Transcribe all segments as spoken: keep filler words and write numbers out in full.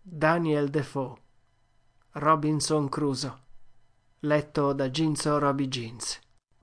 Daniel Defoe, Robinson Crusoe, letto da Ginzo Roby Jeans.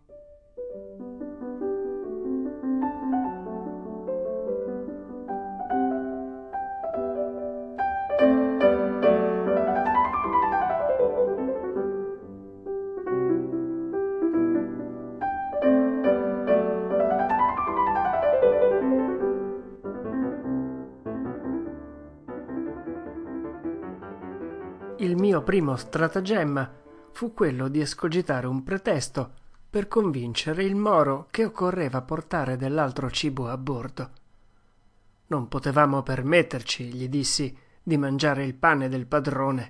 Il mio primo stratagemma fu quello di escogitare un pretesto per convincere il Moro che occorreva portare dell'altro cibo a bordo. Non potevamo permetterci, gli dissi, di mangiare il pane del padrone.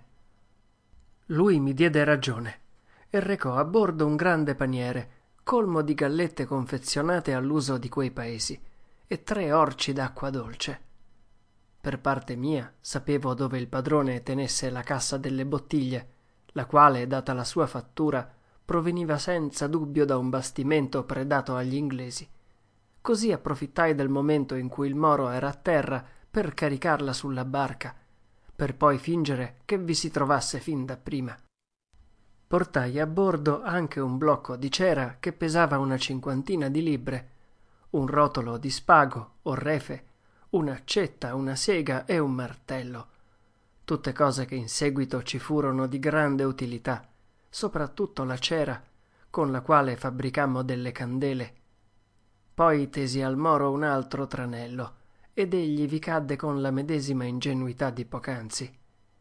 Lui mi diede ragione e recò a bordo un grande paniere colmo di gallette confezionate all'uso di quei paesi e tre orci d'acqua dolce. Per parte mia sapevo dove il padrone tenesse la cassa delle bottiglie, la quale, data la sua fattura, proveniva senza dubbio da un bastimento predato agli inglesi. Così approfittai del momento in cui il Moro era a terra per caricarla sulla barca, per poi fingere che vi si trovasse fin da prima. Portai a bordo anche un blocco di cera che pesava una cinquantina di libbre, un rotolo di spago o refe, un'accetta, una sega e un martello. Tutte cose che in seguito ci furono di grande utilità, soprattutto la cera, con la quale fabbricammo delle candele. Poi tesi al Moro un altro tranello, ed egli vi cadde con la medesima ingenuità di poc'anzi.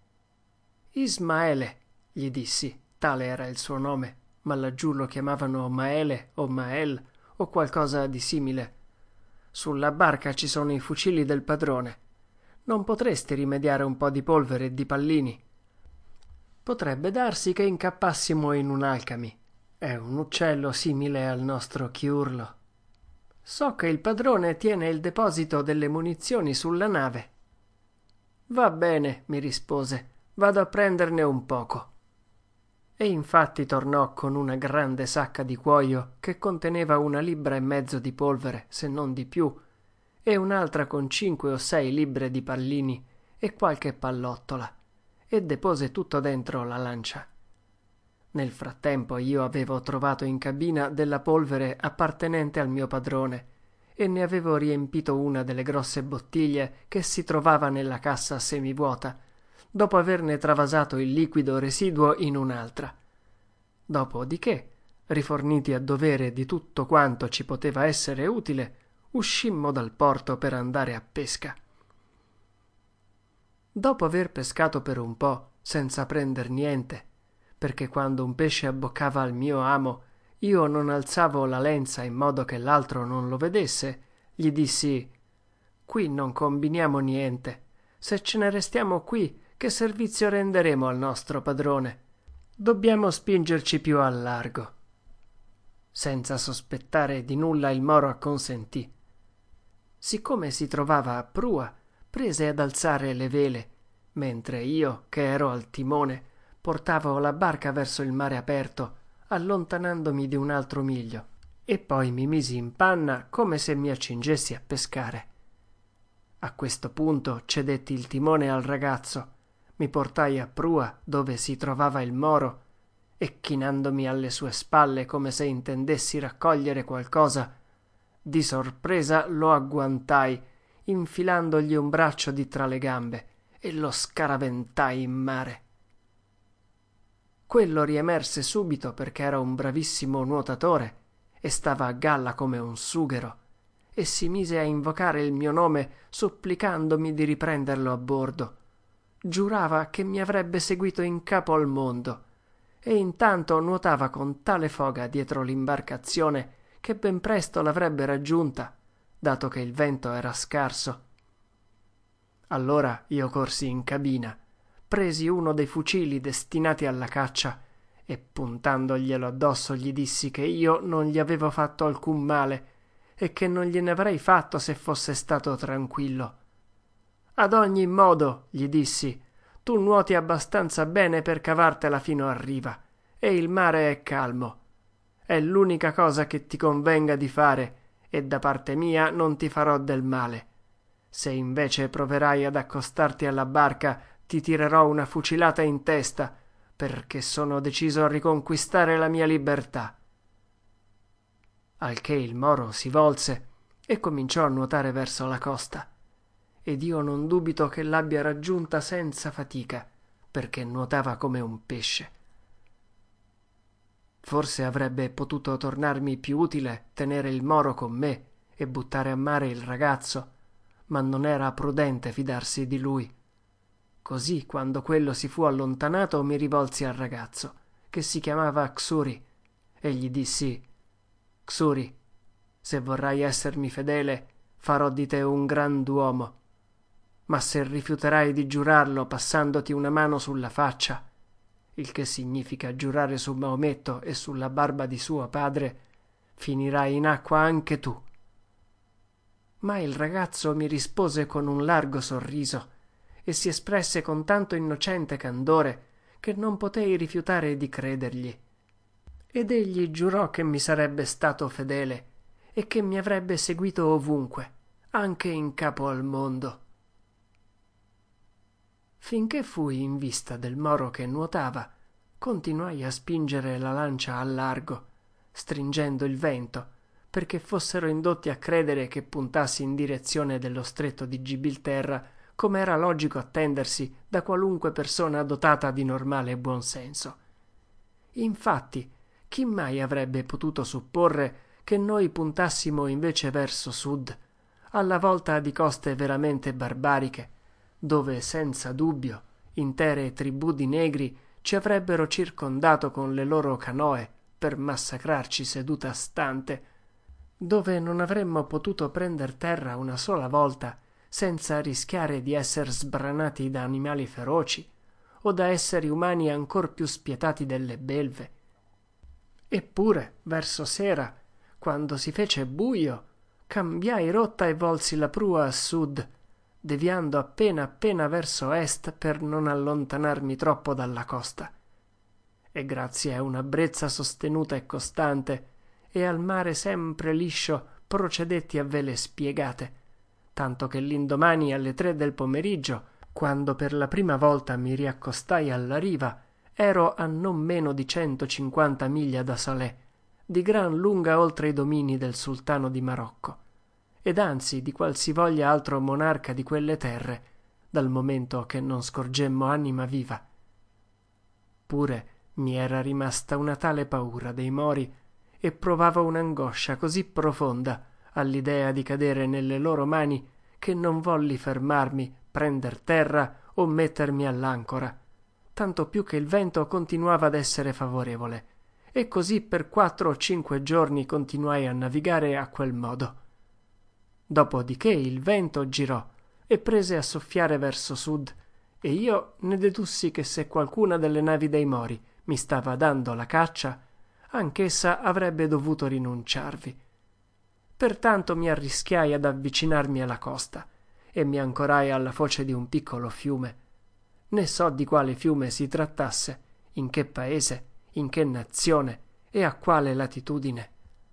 Ismaele, gli dissi, tale era il suo nome, ma laggiù lo chiamavano Maele o Mael o qualcosa di simile. Sulla barca ci sono i fucili del padrone. Non potresti rimediare un po' di polvere e di pallini? Potrebbe darsi che incappassimo in un alcami. È un uccello simile al nostro chiurlo. So che il padrone tiene il deposito delle munizioni sulla nave. Va bene, mi rispose, vado a prenderne un poco. E infatti tornò con una grande sacca di cuoio che conteneva una libbra e mezzo di polvere, se non di più, e un'altra con cinque o sei libbre di pallini e qualche pallottola, e depose tutto dentro la lancia. Nel frattempo io avevo trovato in cabina della polvere appartenente al mio padrone e ne avevo riempito una delle grosse bottiglie che si trovava nella cassa semivuota, dopo averne travasato il liquido residuo in un'altra. Dopodiché, riforniti a dovere di tutto quanto ci poteva essere utile, uscimmo dal porto per andare a pesca. Dopo aver pescato per un po', senza prender niente, perché quando un pesce abboccava al mio amo, io non alzavo la lenza in modo che l'altro non lo vedesse, gli dissi: «Qui non combiniamo niente. Se ce ne restiamo qui, che servizio renderemo al nostro padrone? Dobbiamo spingerci più al largo». Senza sospettare di nulla il Moro acconsentì. Siccome si trovava a prua, prese ad alzare le vele, mentre io, che ero al timone, portavo la barca verso il mare aperto, allontanandomi di un altro miglio, e poi mi misi in panna come se mi accingessi a pescare. A questo punto cedetti il timone al ragazzo, mi portai a prua dove si trovava il Moro e, chinandomi alle sue spalle come se intendessi raccogliere qualcosa, di sorpresa lo agguantai, infilandogli un braccio di tra le gambe, e lo scaraventai in mare. Quello riemerse subito perché era un bravissimo nuotatore e stava a galla come un sughero, e si mise a invocare il mio nome supplicandomi di riprenderlo a bordo. Giurava che mi avrebbe seguito in capo al mondo, e intanto nuotava con tale foga dietro l'imbarcazione che ben presto l'avrebbe raggiunta, dato che il vento era scarso. Allora io corsi in cabina, presi uno dei fucili destinati alla caccia e, puntandoglielo addosso, gli dissi che io non gli avevo fatto alcun male e che non gliene avrei fatto se fosse stato tranquillo. Ad ogni modo, gli dissi, tu nuoti abbastanza bene per cavartela fino a riva e il mare è calmo. È l'unica cosa che ti convenga di fare e da parte mia non ti farò del male. Se invece proverai ad accostarti alla barca, ti ti tirerò una fucilata in testa, perché sono deciso a riconquistare la mia libertà». Al che il Moro si volse e cominciò a nuotare verso la costa, ed io non dubito che l'abbia raggiunta senza fatica, perché nuotava come un pesce. Forse avrebbe potuto tornarmi più utile tenere il Moro con me e buttare a mare il ragazzo, ma non era prudente fidarsi di lui. Così, quando quello si fu allontanato, mi rivolsi al ragazzo, che si chiamava Xuri, e gli dissi: «Xuri, se vorrai essermi fedele, farò di te un grand'uomo, ma se rifiuterai di giurarlo passandoti una mano sulla faccia», il che significa giurare su Maometto e sulla barba di suo padre, «finirai in acqua anche tu». Ma il ragazzo mi rispose con un largo sorriso e si espresse con tanto innocente candore che non potei rifiutare di credergli. Ed egli giurò che mi sarebbe stato fedele e che mi avrebbe seguito ovunque, anche in capo al mondo. Finché fui in vista del Moro che nuotava, continuai a spingere la lancia al largo, stringendo il vento, perché fossero indotti a credere che puntassi in direzione dello stretto di Gibilterra, come era logico attendersi da qualunque persona dotata di normale buonsenso. Infatti, chi mai avrebbe potuto supporre che noi puntassimo invece verso sud, alla volta di coste veramente barbariche, dove senza dubbio intere tribù di negri ci avrebbero circondato con le loro canoe per massacrarci seduta stante, dove non avremmo potuto prender terra una sola volta senza rischiare di esser sbranati da animali feroci o da esseri umani ancor più spietati delle belve. Eppure, verso sera, quando si fece buio, cambiai rotta e volsi la prua a sud, deviando appena appena verso est per non allontanarmi troppo dalla costa. E grazie a una brezza sostenuta e costante e al mare sempre liscio procedetti a vele spiegate, tanto che l'indomani alle tre del pomeriggio, quando per la prima volta mi riaccostai alla riva, ero a non meno di centocinquanta miglia da Salé, di gran lunga oltre i domini del sultano di Marocco, ed anzi di qualsivoglia altro monarca di quelle terre, dal momento che non scorgemmo anima viva. Pure mi era rimasta una tale paura dei Mori e provavo un'angoscia così profonda all'idea di cadere nelle loro mani che non volli fermarmi, prender terra o mettermi all'ancora, tanto più che il vento continuava ad essere favorevole, e così per quattro o cinque giorni continuai a navigare a quel modo. Dopodiché il vento girò e prese a soffiare verso sud, e io ne dedussi che se qualcuna delle navi dei Mori mi stava dando la caccia, anch'essa avrebbe dovuto rinunciarvi. Pertanto mi arrischiai ad avvicinarmi alla costa e mi ancorai alla foce di un piccolo fiume. Ne so di quale fiume si trattasse, in che paese, in che nazione e a quale latitudine.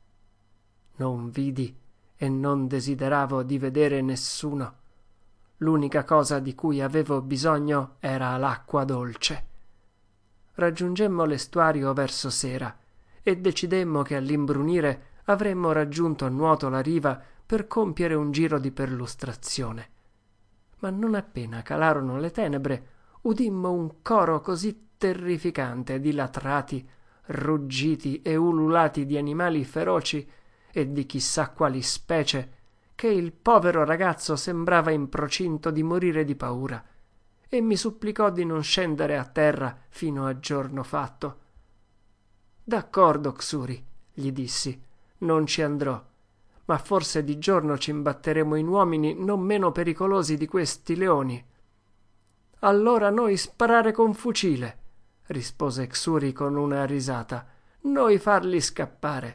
Non vidi e non desideravo di vedere nessuno. L'unica cosa di cui avevo bisogno era l'acqua dolce. Raggiungemmo l'estuario verso sera e decidemmo che all'imbrunire avremmo raggiunto a nuoto la riva per compiere un giro di perlustrazione. Ma non appena calarono le tenebre, udimmo un coro così terrificante di latrati, ruggiti e ululati di animali feroci e di chissà quali specie, che il povero ragazzo sembrava in procinto di morire di paura, e mi supplicò di non scendere a terra fino a giorno fatto. «D'accordo, Xuri», gli dissi, «non ci andrò, ma forse di giorno ci imbatteremo in uomini non meno pericolosi di questi leoni». «Allora noi sparare con fucile», rispose Xuri con una risata, «noi farli scappare».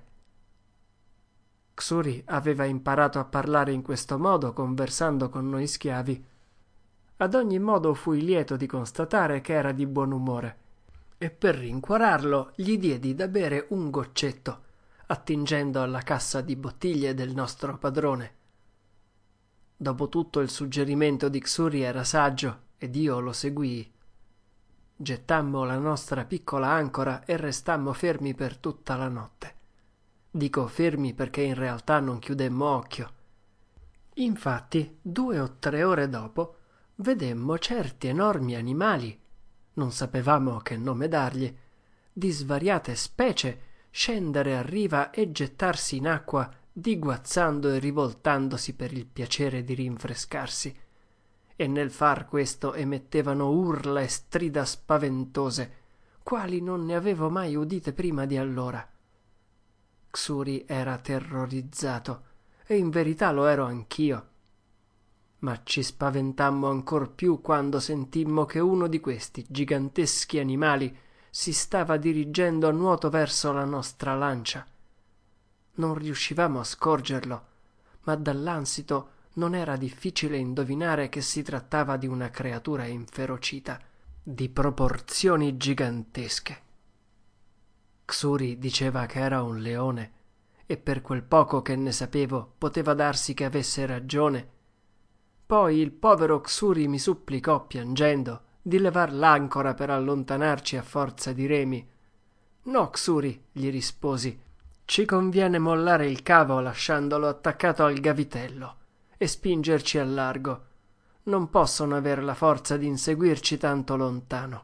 Xuri aveva imparato a parlare in questo modo conversando con noi schiavi. Ad ogni modo fui lieto di constatare che era di buon umore, e per rincuorarlo gli diedi da bere un goccetto, attingendo alla cassa di bottiglie del nostro padrone. Dopotutto il suggerimento di Xuri era saggio ed io lo seguii. Gettammo la nostra piccola ancora e restammo fermi per tutta la notte. Dico fermi perché in realtà non chiudemmo occhio. Infatti, due o tre ore dopo, vedemmo certi enormi animali, non sapevamo che nome dargli, di svariate specie, scendere a riva e gettarsi in acqua, diguazzando e rivoltandosi per il piacere di rinfrescarsi. E nel far questo emettevano urla e strida spaventose, quali non ne avevo mai udite prima di allora. Xuri era terrorizzato, e in verità lo ero anch'io. Ma ci spaventammo ancor più quando sentimmo che uno di questi giganteschi animali si stava dirigendo a nuoto verso la nostra lancia. Non riuscivamo a scorgerlo, ma dall'ansito non era difficile indovinare che si trattava di una creatura inferocita, di proporzioni gigantesche. Xuri diceva che era un leone, e per quel poco che ne sapevo poteva darsi che avesse ragione. Poi il povero Xuri mi supplicò, piangendo, di levar l'ancora per allontanarci a forza di remi. «No, Xuri», gli risposi, «ci conviene mollare il cavo lasciandolo attaccato al gavitello e spingerci al largo. Non possono aver la forza di inseguirci tanto lontano».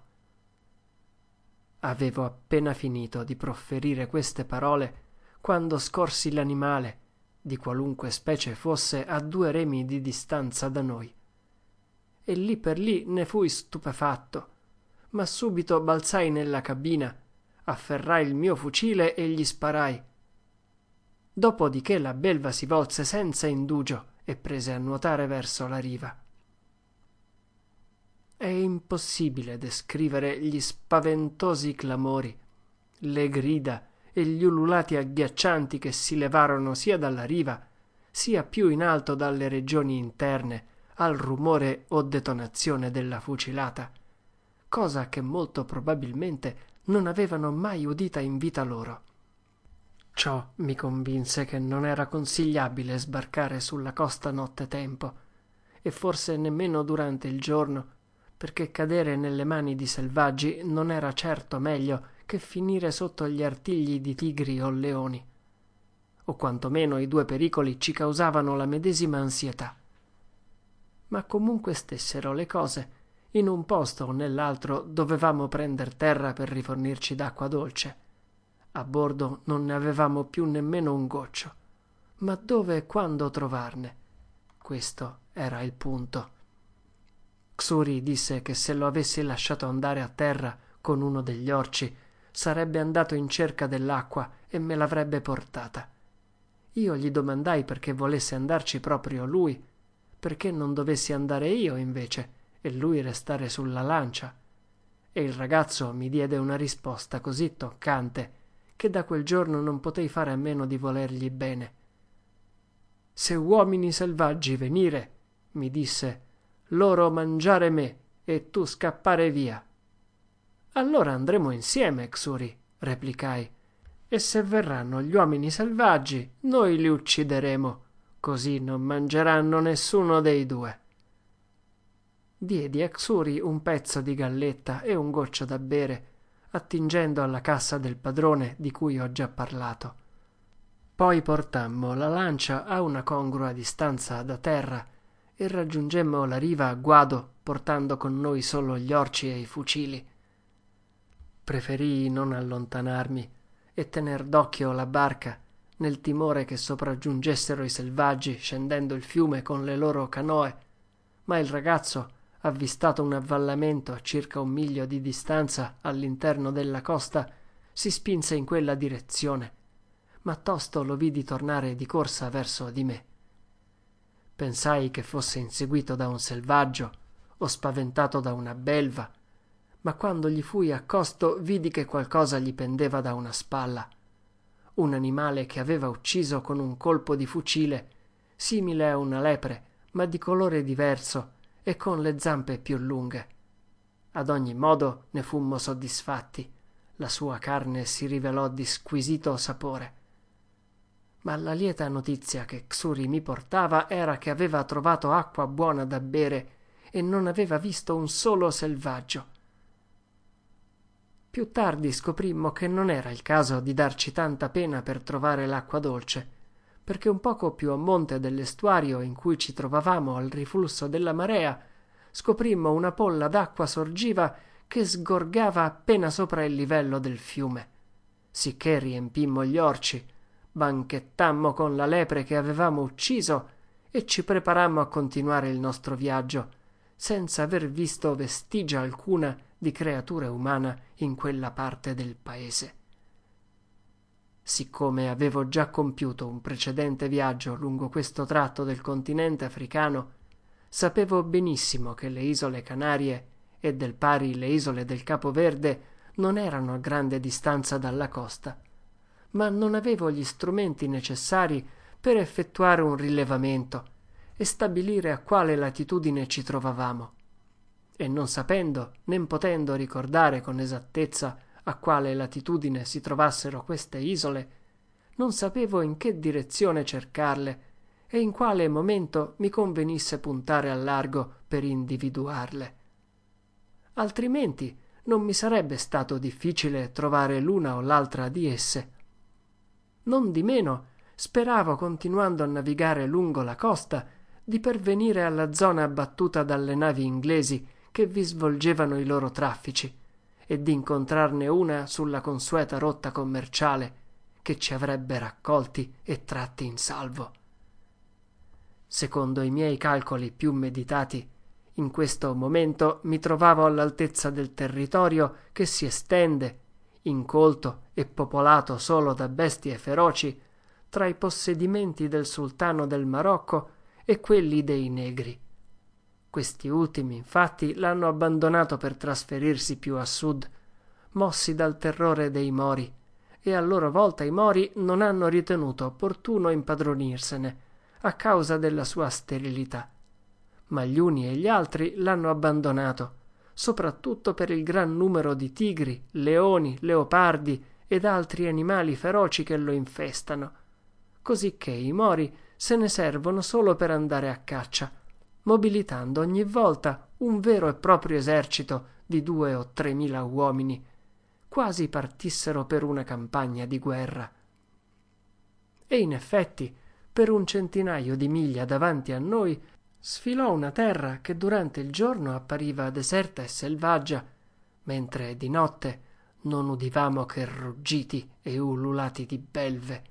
Avevo appena finito di profferire queste parole quando scorsi l'animale, di qualunque specie fosse, a due remi di distanza da noi. E lì per lì ne fui stupefatto, ma subito balzai nella cabina, afferrai il mio fucile e gli sparai. Dopodiché la belva si volse senza indugio e prese a nuotare verso la riva. È impossibile descrivere gli spaventosi clamori, le grida e gli ululati agghiaccianti che si levarono sia dalla riva, sia più in alto dalle regioni interne, al rumore o detonazione della fucilata, cosa che molto probabilmente non avevano mai udita in vita loro. Ciò mi convinse che non era consigliabile sbarcare sulla costa nottetempo, e forse nemmeno durante il giorno, perché cadere nelle mani di selvaggi non era certo meglio che finire sotto gli artigli di tigri o leoni. O quantomeno i due pericoli ci causavano la medesima ansietà. Ma comunque stessero le cose, in un posto o nell'altro dovevamo prender terra per rifornirci d'acqua dolce. A bordo non ne avevamo più nemmeno un goccio. Ma dove e quando trovarne? Questo era il punto. Xuri disse che se lo avessi lasciato andare a terra con uno degli orci sarebbe andato in cerca dell'acqua e me l'avrebbe portata. Io gli domandai perché volesse andarci proprio lui, perché non dovessi andare io invece e lui restare sulla lancia. E il ragazzo mi diede una risposta così toccante che da quel giorno non potei fare a meno di volergli bene. «Se uomini selvaggi venire», mi disse, «loro mangiare me e tu scappare via». «Allora andremo insieme, Xuri», replicai, «e se verranno gli uomini selvaggi noi li uccideremo, così non mangeranno nessuno dei due». Diedi a Xuri un pezzo di galletta e un goccio da bere, attingendo alla cassa del padrone di cui ho già parlato. Poi portammo la lancia a una congrua distanza da terra e raggiungemmo la riva a guado, portando con noi solo gli orci e i fucili. Preferii non allontanarmi e tener d'occhio la barca, nel timore che sopraggiungessero i selvaggi scendendo il fiume con le loro canoe, ma il ragazzo, avvistato un avvallamento a circa un miglio di distanza all'interno della costa, si spinse in quella direzione, ma tosto lo vidi tornare di corsa verso di me. Pensai che fosse inseguito da un selvaggio o spaventato da una belva, ma quando gli fui accosto vidi che qualcosa gli pendeva da una spalla. Un animale che aveva ucciso con un colpo di fucile, simile a una lepre, ma di colore diverso e con le zampe più lunghe. Ad ogni modo ne fummo soddisfatti. La sua carne si rivelò di squisito sapore. Ma la lieta notizia che Xuri mi portava era che aveva trovato acqua buona da bere e non aveva visto un solo selvaggio. Più tardi scoprimmo che non era il caso di darci tanta pena per trovare l'acqua dolce, perché un poco più a monte dell'estuario in cui ci trovavamo al riflusso della marea, scoprimmo una polla d'acqua sorgiva che sgorgava appena sopra il livello del fiume. Sicché riempimmo gli orci, banchettammo con la lepre che avevamo ucciso e ci preparammo a continuare il nostro viaggio, senza aver visto vestigia alcuna di creatura umana in quella parte del paese. Siccome avevo già compiuto un precedente viaggio lungo questo tratto del continente africano, sapevo benissimo che le isole Canarie e del pari le isole del Capo Verde non erano a grande distanza dalla costa, ma non avevo gli strumenti necessari per effettuare un rilevamento e stabilire a quale latitudine ci trovavamo, e non sapendo né potendo ricordare con esattezza a quale latitudine si trovassero queste isole, non sapevo in che direzione cercarle e in quale momento mi convenisse puntare al largo per individuarle. Altrimenti non mi sarebbe stato difficile trovare l'una o l'altra di esse. Non di meno speravo, continuando a navigare lungo la costa, di pervenire alla zona abbattuta dalle navi inglesi che vi svolgevano i loro traffici e di incontrarne una sulla consueta rotta commerciale che ci avrebbe raccolti e tratti in salvo. Secondo i miei calcoli più meditati, in questo momento mi trovavo all'altezza del territorio che si estende, incolto e popolato solo da bestie feroci, tra i possedimenti del sultano del Marocco e quelli dei negri. Questi ultimi, infatti, l'hanno abbandonato per trasferirsi più a sud, mossi dal terrore dei Mori, e a loro volta i Mori non hanno ritenuto opportuno impadronirsene a causa della sua sterilità. Ma gli uni e gli altri l'hanno abbandonato, soprattutto per il gran numero di tigri, leoni, leopardi ed altri animali feroci che lo infestano, cosicché i Mori se ne servono solo per andare a caccia, mobilitando ogni volta un vero e proprio esercito di due o tremila uomini, quasi partissero per una campagna di guerra. E in effetti, per un centinaio di miglia davanti a noi, sfilò una terra che durante il giorno appariva deserta e selvaggia, mentre di notte non udivamo che ruggiti e ululati di belve.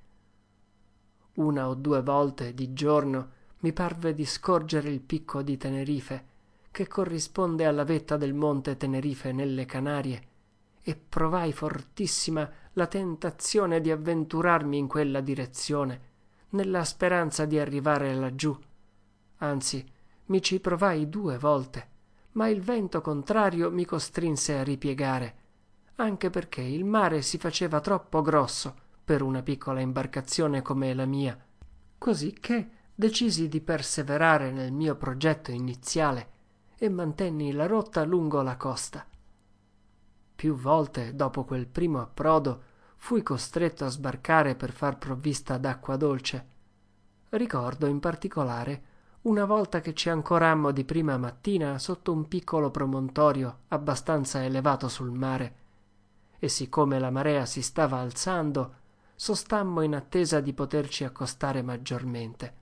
Una o due volte di giorno mi parve di scorgere il picco di Tenerife, che corrisponde alla vetta del monte Tenerife nelle Canarie, e provai fortissima la tentazione di avventurarmi in quella direzione, nella speranza di arrivare laggiù. Anzi, mi ci provai due volte, ma il vento contrario mi costrinse a ripiegare, anche perché il mare si faceva troppo grosso per una piccola imbarcazione come la mia, cosicché decisi di perseverare nel mio progetto iniziale e mantenni la rotta lungo la costa. Più volte, dopo quel primo approdo, fui costretto a sbarcare per far provvista d'acqua dolce. Ricordo in particolare una volta che ci ancorammo di prima mattina sotto un piccolo promontorio abbastanza elevato sul mare, e siccome la marea si stava alzando, sostammo in attesa di poterci accostare maggiormente.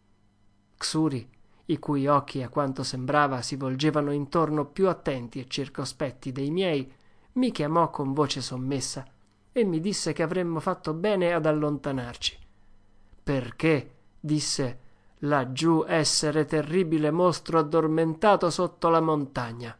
Xuri, i cui occhi a quanto sembrava si volgevano intorno più attenti e circospetti dei miei, mi chiamò con voce sommessa e mi disse che avremmo fatto bene ad allontanarci. Perché, disse, laggiù essere terribile mostro addormentato sotto la montagna.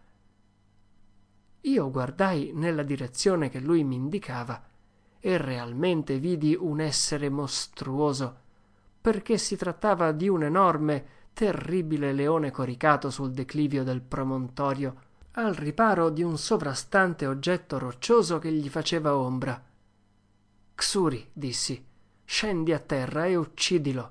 Io guardai nella direzione che lui mi indicava e realmente vidi un essere mostruoso, perché si trattava di un enorme, terribile leone coricato sul declivio del promontorio, al riparo di un sovrastante oggetto roccioso che gli faceva ombra. Xuri, dissi, scendi a terra e uccidilo.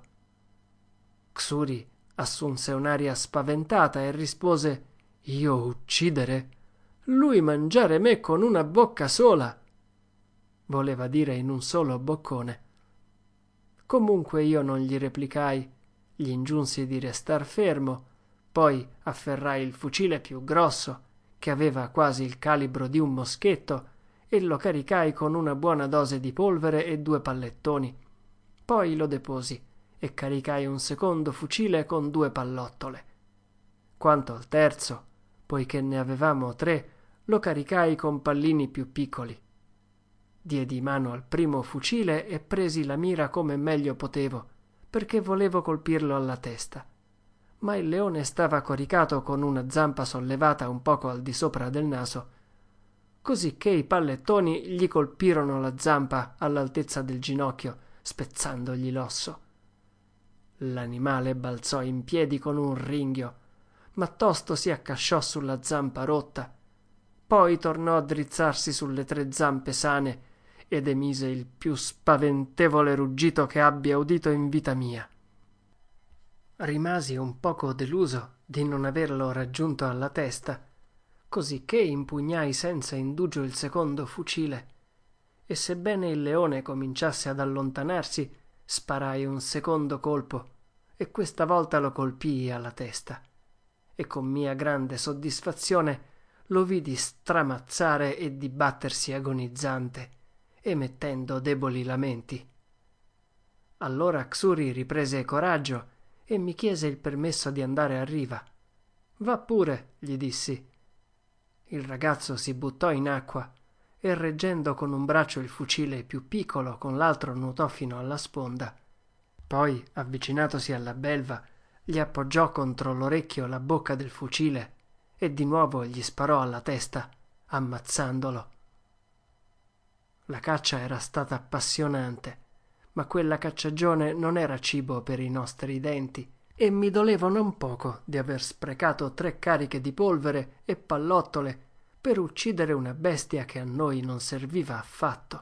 Xuri assunse un'aria spaventata e rispose: io uccidere? Lui mangiare me con una bocca sola. Voleva dire in un solo boccone. Comunque io non gli replicai, gli ingiunsi di restar fermo, Poi afferrai il fucile più grosso, che aveva quasi il calibro di un moschetto, e lo caricai con una buona dose di polvere e due pallettoni. Poi lo deposi e caricai un secondo fucile con due pallottole. Quanto al terzo, poiché ne avevamo tre, lo caricai con pallini più piccoli. Diedi mano al primo fucile e presi la mira come meglio potevo, perché volevo colpirlo alla testa. Ma il leone stava coricato con una zampa sollevata un poco al di sopra del naso, così che i pallettoni gli colpirono la zampa all'altezza del ginocchio, spezzandogli l'osso. L'animale balzò in piedi con un ringhio, ma tosto si accasciò sulla zampa rotta. Poi tornò a drizzarsi sulle tre zampe sane ed emise il più spaventevole ruggito che abbia udito in vita mia. Rimasi un poco deluso di non averlo raggiunto alla testa, cosicché impugnai senza indugio il secondo fucile, e sebbene il leone cominciasse ad allontanarsi, sparai un secondo colpo, e questa volta lo colpii alla testa, e con mia grande soddisfazione lo vidi stramazzare e dibattersi agonizzante, emettendo deboli lamenti. Allora Xuri riprese coraggio e mi chiese il permesso di andare a riva. «Va pure», gli dissi. Il ragazzo si buttò in acqua e, reggendo con un braccio il fucile più piccolo, con l'altro nuotò fino alla sponda. Poi, avvicinatosi alla belva, gli appoggiò contro l'orecchio la bocca del fucile e di nuovo gli sparò alla testa, ammazzandolo. La caccia era stata appassionante, ma quella cacciagione non era cibo per i nostri denti, e mi dolevo non poco di aver sprecato tre cariche di polvere e pallottole per uccidere una bestia che a noi non serviva affatto.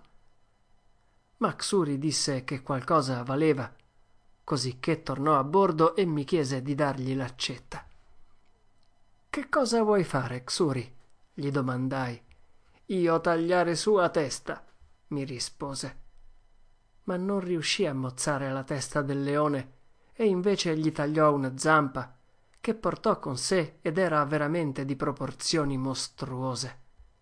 Ma Xuri disse che qualcosa valeva, cosicché tornò a bordo e mi chiese di dargli l'accetta. «Che cosa vuoi fare, Xuri?» gli domandai. «Io tagliare sua testa», mi rispose. Ma non riuscì a mozzare la testa del leone e invece gli tagliò una zampa, che portò con sé ed era veramente di proporzioni mostruose.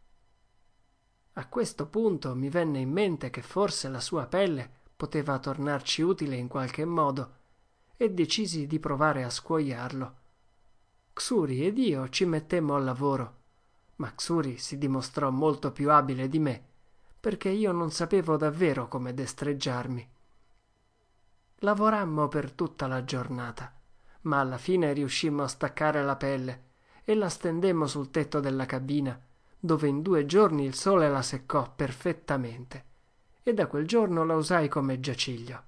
A questo punto mi venne in mente che forse la sua pelle poteva tornarci utile in qualche modo e decisi di provare a scuoiarlo. Xuri ed io ci mettemmo al lavoro, ma Xuri si dimostrò molto più abile di me, perché io non sapevo davvero come destreggiarmi. Lavorammo per tutta la giornata, ma alla fine riuscimmo a staccare la pelle e la stendemmo sul tetto della cabina, dove in due giorni il sole la seccò perfettamente, e da quel giorno la usai come giaciglio.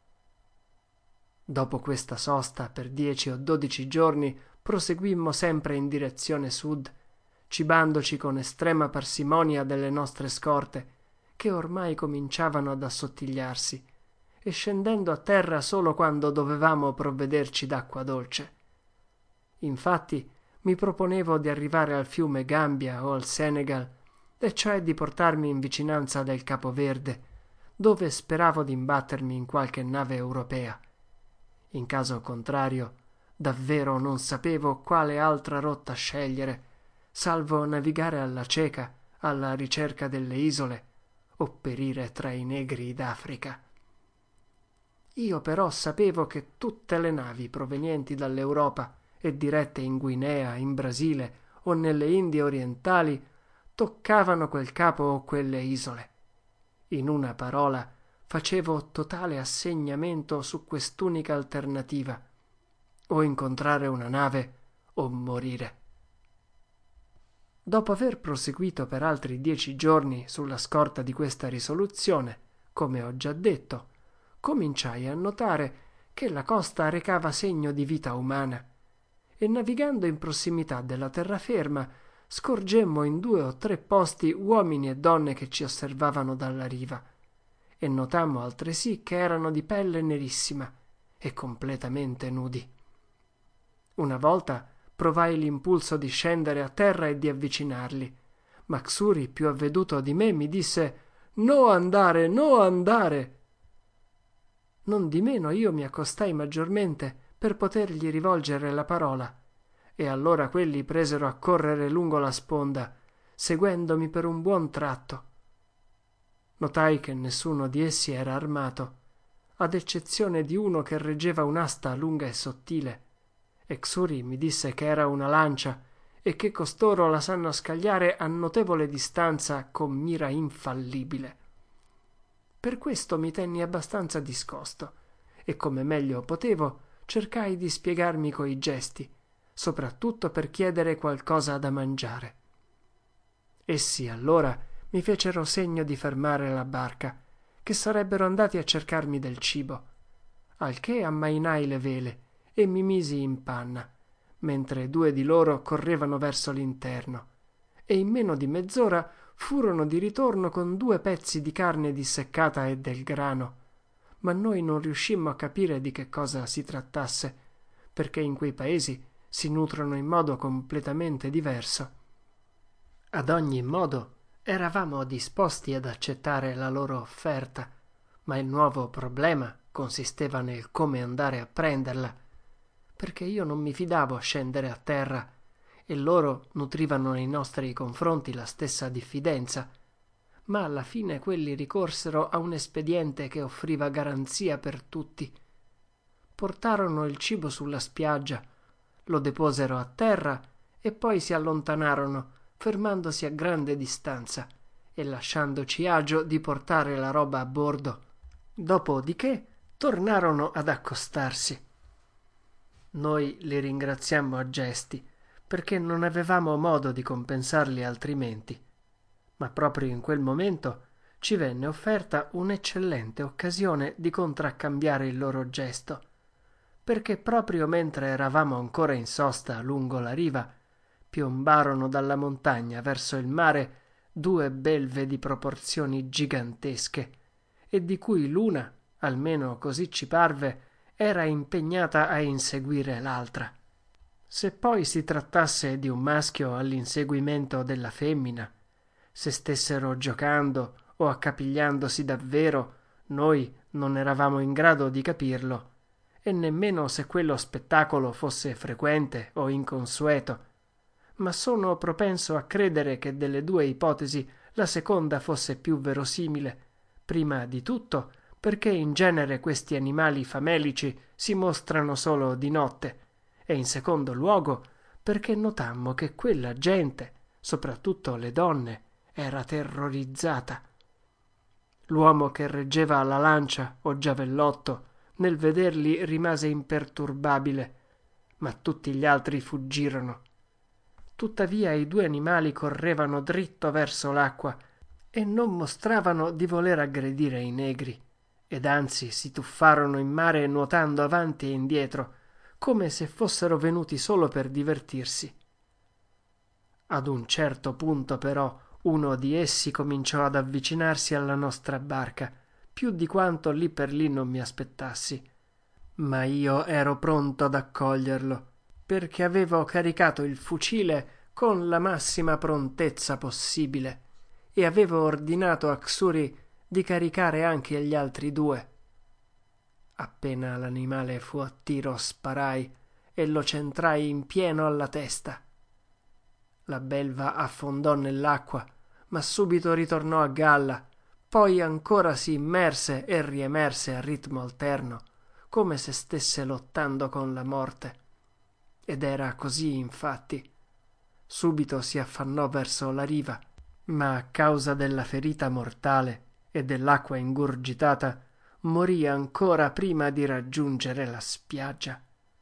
Dopo questa sosta per dieci o dodici giorni proseguimmo sempre in direzione sud, cibandoci con estrema parsimonia delle nostre scorte, che ormai cominciavano ad assottigliarsi, e scendendo a terra solo quando dovevamo provvederci d'acqua dolce. Infatti mi proponevo di arrivare al fiume Gambia o al Senegal, e cioè di portarmi in vicinanza del Capo Verde, dove speravo di imbattermi in qualche nave europea. In caso contrario, davvero non sapevo quale altra rotta scegliere, salvo navigare alla cieca alla ricerca delle isole o perire tra i negri d'Africa. Io però sapevo che tutte le navi provenienti dall'Europa e dirette in Guinea, in Brasile o nelle Indie orientali toccavano quel capo o quelle isole. In una parola, facevo totale assegnamento su quest'unica alternativa: o incontrare una nave o morire. Dopo aver proseguito per altri dieci giorni sulla scorta di questa risoluzione, come ho già detto, cominciai a notare che la costa recava segno di vita umana, e navigando in prossimità della terraferma scorgemmo in due o tre posti uomini e donne che ci osservavano dalla riva, e notammo altresì che erano di pelle nerissima e completamente nudi. Una volta provai l'impulso di scendere a terra e di avvicinarli, ma Xuri, più avveduto di me, mi disse: «No andare, no andare!» Non di meno io mi accostai maggiormente per potergli rivolgere la parola, e allora quelli presero a correre lungo la sponda, seguendomi per un buon tratto. Notai che nessuno di essi era armato, ad eccezione di uno che reggeva un'asta lunga e sottile, e Xuri mi disse che era una lancia e che costoro la sanno scagliare a notevole distanza con mira infallibile. Per questo mi tenni abbastanza discosto e, come meglio potevo, cercai di spiegarmi coi gesti, soprattutto per chiedere qualcosa da mangiare. Essi allora mi fecero segno di fermare la barca, che sarebbero andati a cercarmi del cibo, al che ammainai le vele e mi misi in panna, mentre due di loro correvano verso l'interno, e in meno di mezz'ora furono di ritorno con due pezzi di carne disseccata e del grano, ma noi non riuscimmo a capire di che cosa si trattasse, perché in quei paesi si nutrono in modo completamente diverso. Ad ogni modo eravamo disposti ad accettare la loro offerta, ma il nuovo problema consisteva nel come andare a prenderla, perché io non mi fidavo a scendere a terra e loro nutrivano nei nostri confronti la stessa diffidenza, ma alla fine quelli ricorsero a un espediente che offriva garanzia per tutti. Portarono il cibo sulla spiaggia, lo deposero a terra e poi si allontanarono, fermandosi a grande distanza e lasciandoci agio di portare la roba a bordo. Dopodiché tornarono ad accostarsi. Noi li ringraziammo a gesti, perché non avevamo modo di compensarli altrimenti, ma proprio in quel momento ci venne offerta un'eccellente occasione di contraccambiare il loro gesto, perché proprio mentre eravamo ancora in sosta lungo la riva, piombarono dalla montagna verso il mare due belve di proporzioni gigantesche, e di cui l'una, almeno così ci parve, era impegnata a inseguire l'altra. Se poi si trattasse di un maschio all'inseguimento della femmina, se stessero giocando o accapigliandosi davvero, noi non eravamo in grado di capirlo, e nemmeno se quello spettacolo fosse frequente o inconsueto, ma sono propenso a credere che delle due ipotesi la seconda fosse più verosimile, prima di tutto perché in genere questi animali famelici si mostrano solo di notte, e in secondo luogo perché notammo che quella gente, soprattutto le donne, era terrorizzata. L'uomo che reggeva la lancia o giavellotto nel vederli rimase imperturbabile, ma tutti gli altri fuggirono. Tuttavia i due animali correvano dritto verso l'acqua e non mostravano di voler aggredire i negri, ed anzi si tuffarono in mare nuotando avanti e indietro, come se fossero venuti solo per divertirsi. Ad un certo punto però uno di essi cominciò ad avvicinarsi alla nostra barca, più di quanto lì per lì non mi aspettassi, ma io ero pronto ad accoglierlo, perché avevo caricato il fucile con la massima prontezza possibile e avevo ordinato a Xuri di caricare anche gli altri due. Appena l'animale fu a tiro sparai e lo centrai in pieno alla testa. La belva affondò nell'acqua, ma subito ritornò a galla, poi ancora si immerse e riemerse a ritmo alterno, come se stesse lottando con la morte. Ed era così, infatti. Subito si affannò verso la riva, ma a causa della ferita mortale e dell'acqua ingurgitata morì ancora prima di raggiungere la spiaggia.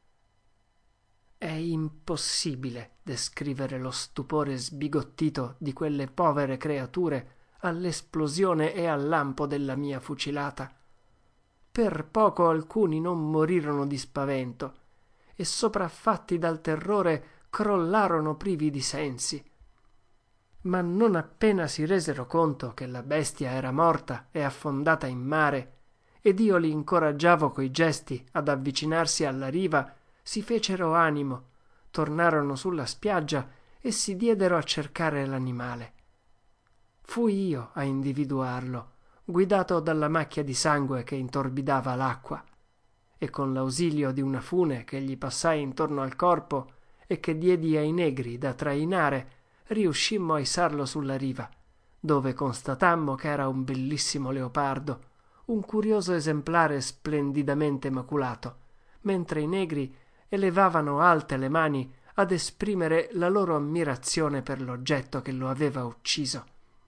È impossibile descrivere lo stupore sbigottito di quelle povere creature all'esplosione e al lampo della mia fucilata. Per poco alcuni non morirono di spavento e, sopraffatti dal terrore, crollarono privi di sensi. Ma non appena si resero conto che la bestia era morta e affondata in mare, ed io li incoraggiavo coi gesti ad avvicinarsi alla riva, si fecero animo, tornarono sulla spiaggia e si diedero a cercare l'animale. Fui io a individuarlo, guidato dalla macchia di sangue che intorbidava l'acqua, e con l'ausilio di una fune che gli passai intorno al corpo e che diedi ai negri da trainare, riuscimmo a isarlo sulla riva, dove constatammo che era un bellissimo leopardo, un curioso esemplare splendidamente maculato, mentre i negri elevavano alte le mani ad esprimere la loro ammirazione per l'oggetto che lo aveva ucciso.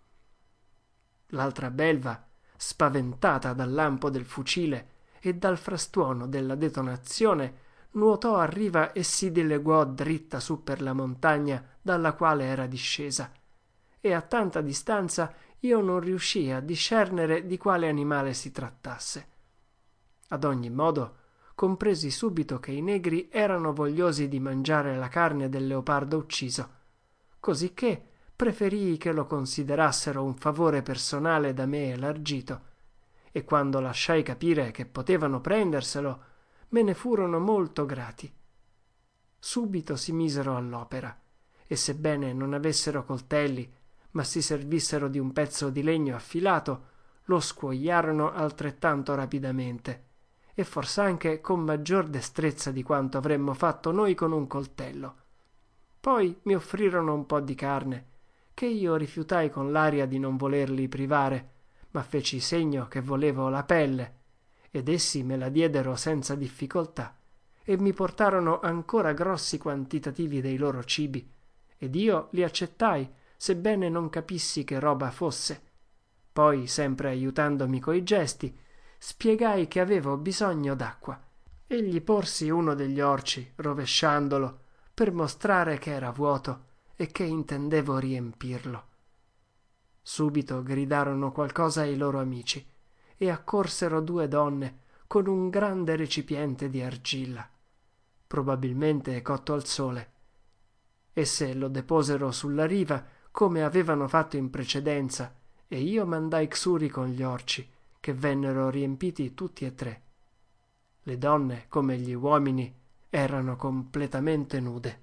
L'altra belva, spaventata dal lampo del fucile e dal frastuono della detonazione, nuotò a riva e si dileguò dritta su per la montagna dalla quale era discesa, e a tanta distanza io non riuscii a discernere di quale animale si trattasse. Ad ogni modo, compresi subito che i negri erano vogliosi di mangiare la carne del leopardo ucciso, cosicché preferii che lo considerassero un favore personale da me elargito, e quando lasciai capire che potevano prenderselo, me ne furono molto grati. Subito si misero all'opera, e sebbene non avessero coltelli, ma si servissero di un pezzo di legno affilato, lo scuoiarono altrettanto rapidamente, e fors'anche con maggior destrezza di quanto avremmo fatto noi con un coltello. Poi mi offrirono un po' di carne, che io rifiutai con l'aria di non volerli privare, ma feci segno che volevo la pelle, ed essi me la diedero senza difficoltà, e mi portarono ancora grossi quantitativi dei loro cibi, ed io li accettai, sebbene non capissi che roba fosse. Poi, sempre aiutandomi coi gesti, spiegai che avevo bisogno d'acqua, e gli porsi uno degli orci, rovesciandolo, per mostrare che era vuoto e che intendevo riempirlo. Subito gridarono qualcosa ai loro amici, e accorsero due donne con un grande recipiente di argilla, probabilmente cotto al sole. Esse lo deposero sulla riva come avevano fatto in precedenza, e io mandai Xuri con gli orci, che vennero riempiti tutti e tre. Le donne, come gli uomini, erano completamente nude.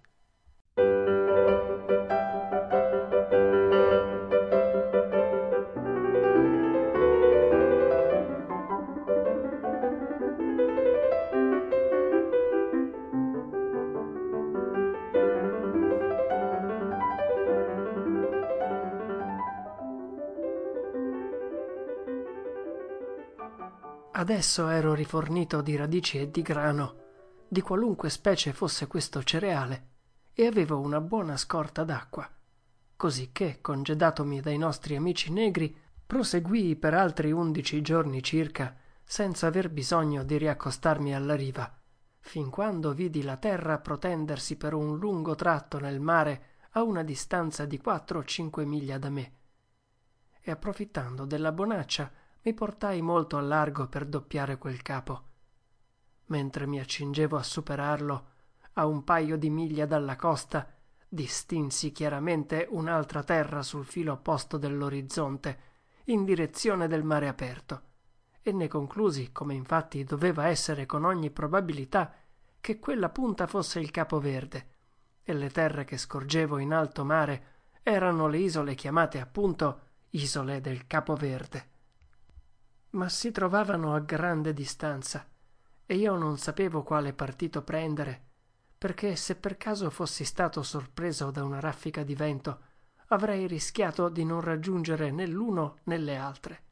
Adesso ero rifornito di radici e di grano, di qualunque specie fosse questo cereale, e avevo una buona scorta d'acqua, cosicché, congedatomi dai nostri amici negri, proseguii per altri undici giorni circa, senza aver bisogno di riaccostarmi alla riva, fin quando vidi la terra protendersi per un lungo tratto nel mare a una distanza di quattro o cinque miglia da me. E approfittando della bonaccia, mi portai molto a largo per doppiare quel capo. Mentre mi accingevo a superarlo, a un paio di miglia dalla costa, distinsi chiaramente un'altra terra sul filo opposto dell'orizzonte, in direzione del mare aperto, e ne conclusi, come infatti doveva essere con ogni probabilità, che quella punta fosse il Capo Verde, e le terre che scorgevo in alto mare erano le isole chiamate appunto Isole del Capo Verde. Ma si trovavano a grande distanza, e io non sapevo quale partito prendere, perché se per caso fossi stato sorpreso da una raffica di vento, avrei rischiato di non raggiungere né l'uno né le altre.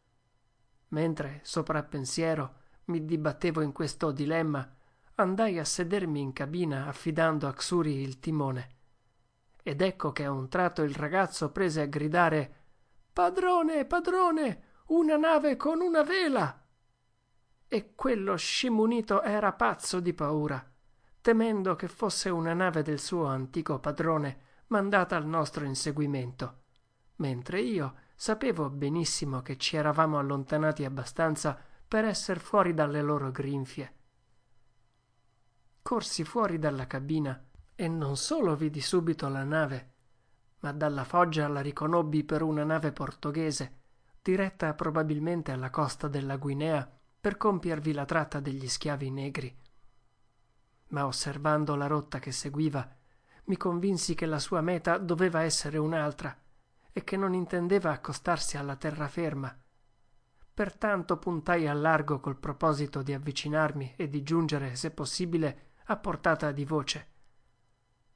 Mentre, soprappensiero, mi dibattevo in questo dilemma, andai a sedermi in cabina affidando a Xuri il timone. Ed ecco che a un tratto il ragazzo prese a gridare: «Padrone, padrone! Una nave con una vela!» E quello scimunito era pazzo di paura, temendo che fosse una nave del suo antico padrone mandata al nostro inseguimento, mentre io sapevo benissimo che ci eravamo allontanati abbastanza per esser fuori dalle loro grinfie. Corsi fuori dalla cabina e non solo vidi subito la nave, ma dalla foggia la riconobbi per una nave portoghese, diretta probabilmente alla costa della Guinea per compiervi la tratta degli schiavi negri. Ma osservando la rotta che seguiva, mi convinsi che la sua meta doveva essere un'altra e che non intendeva accostarsi alla terraferma. Pertanto puntai al largo col proposito di avvicinarmi e di giungere, se possibile, a portata di voce.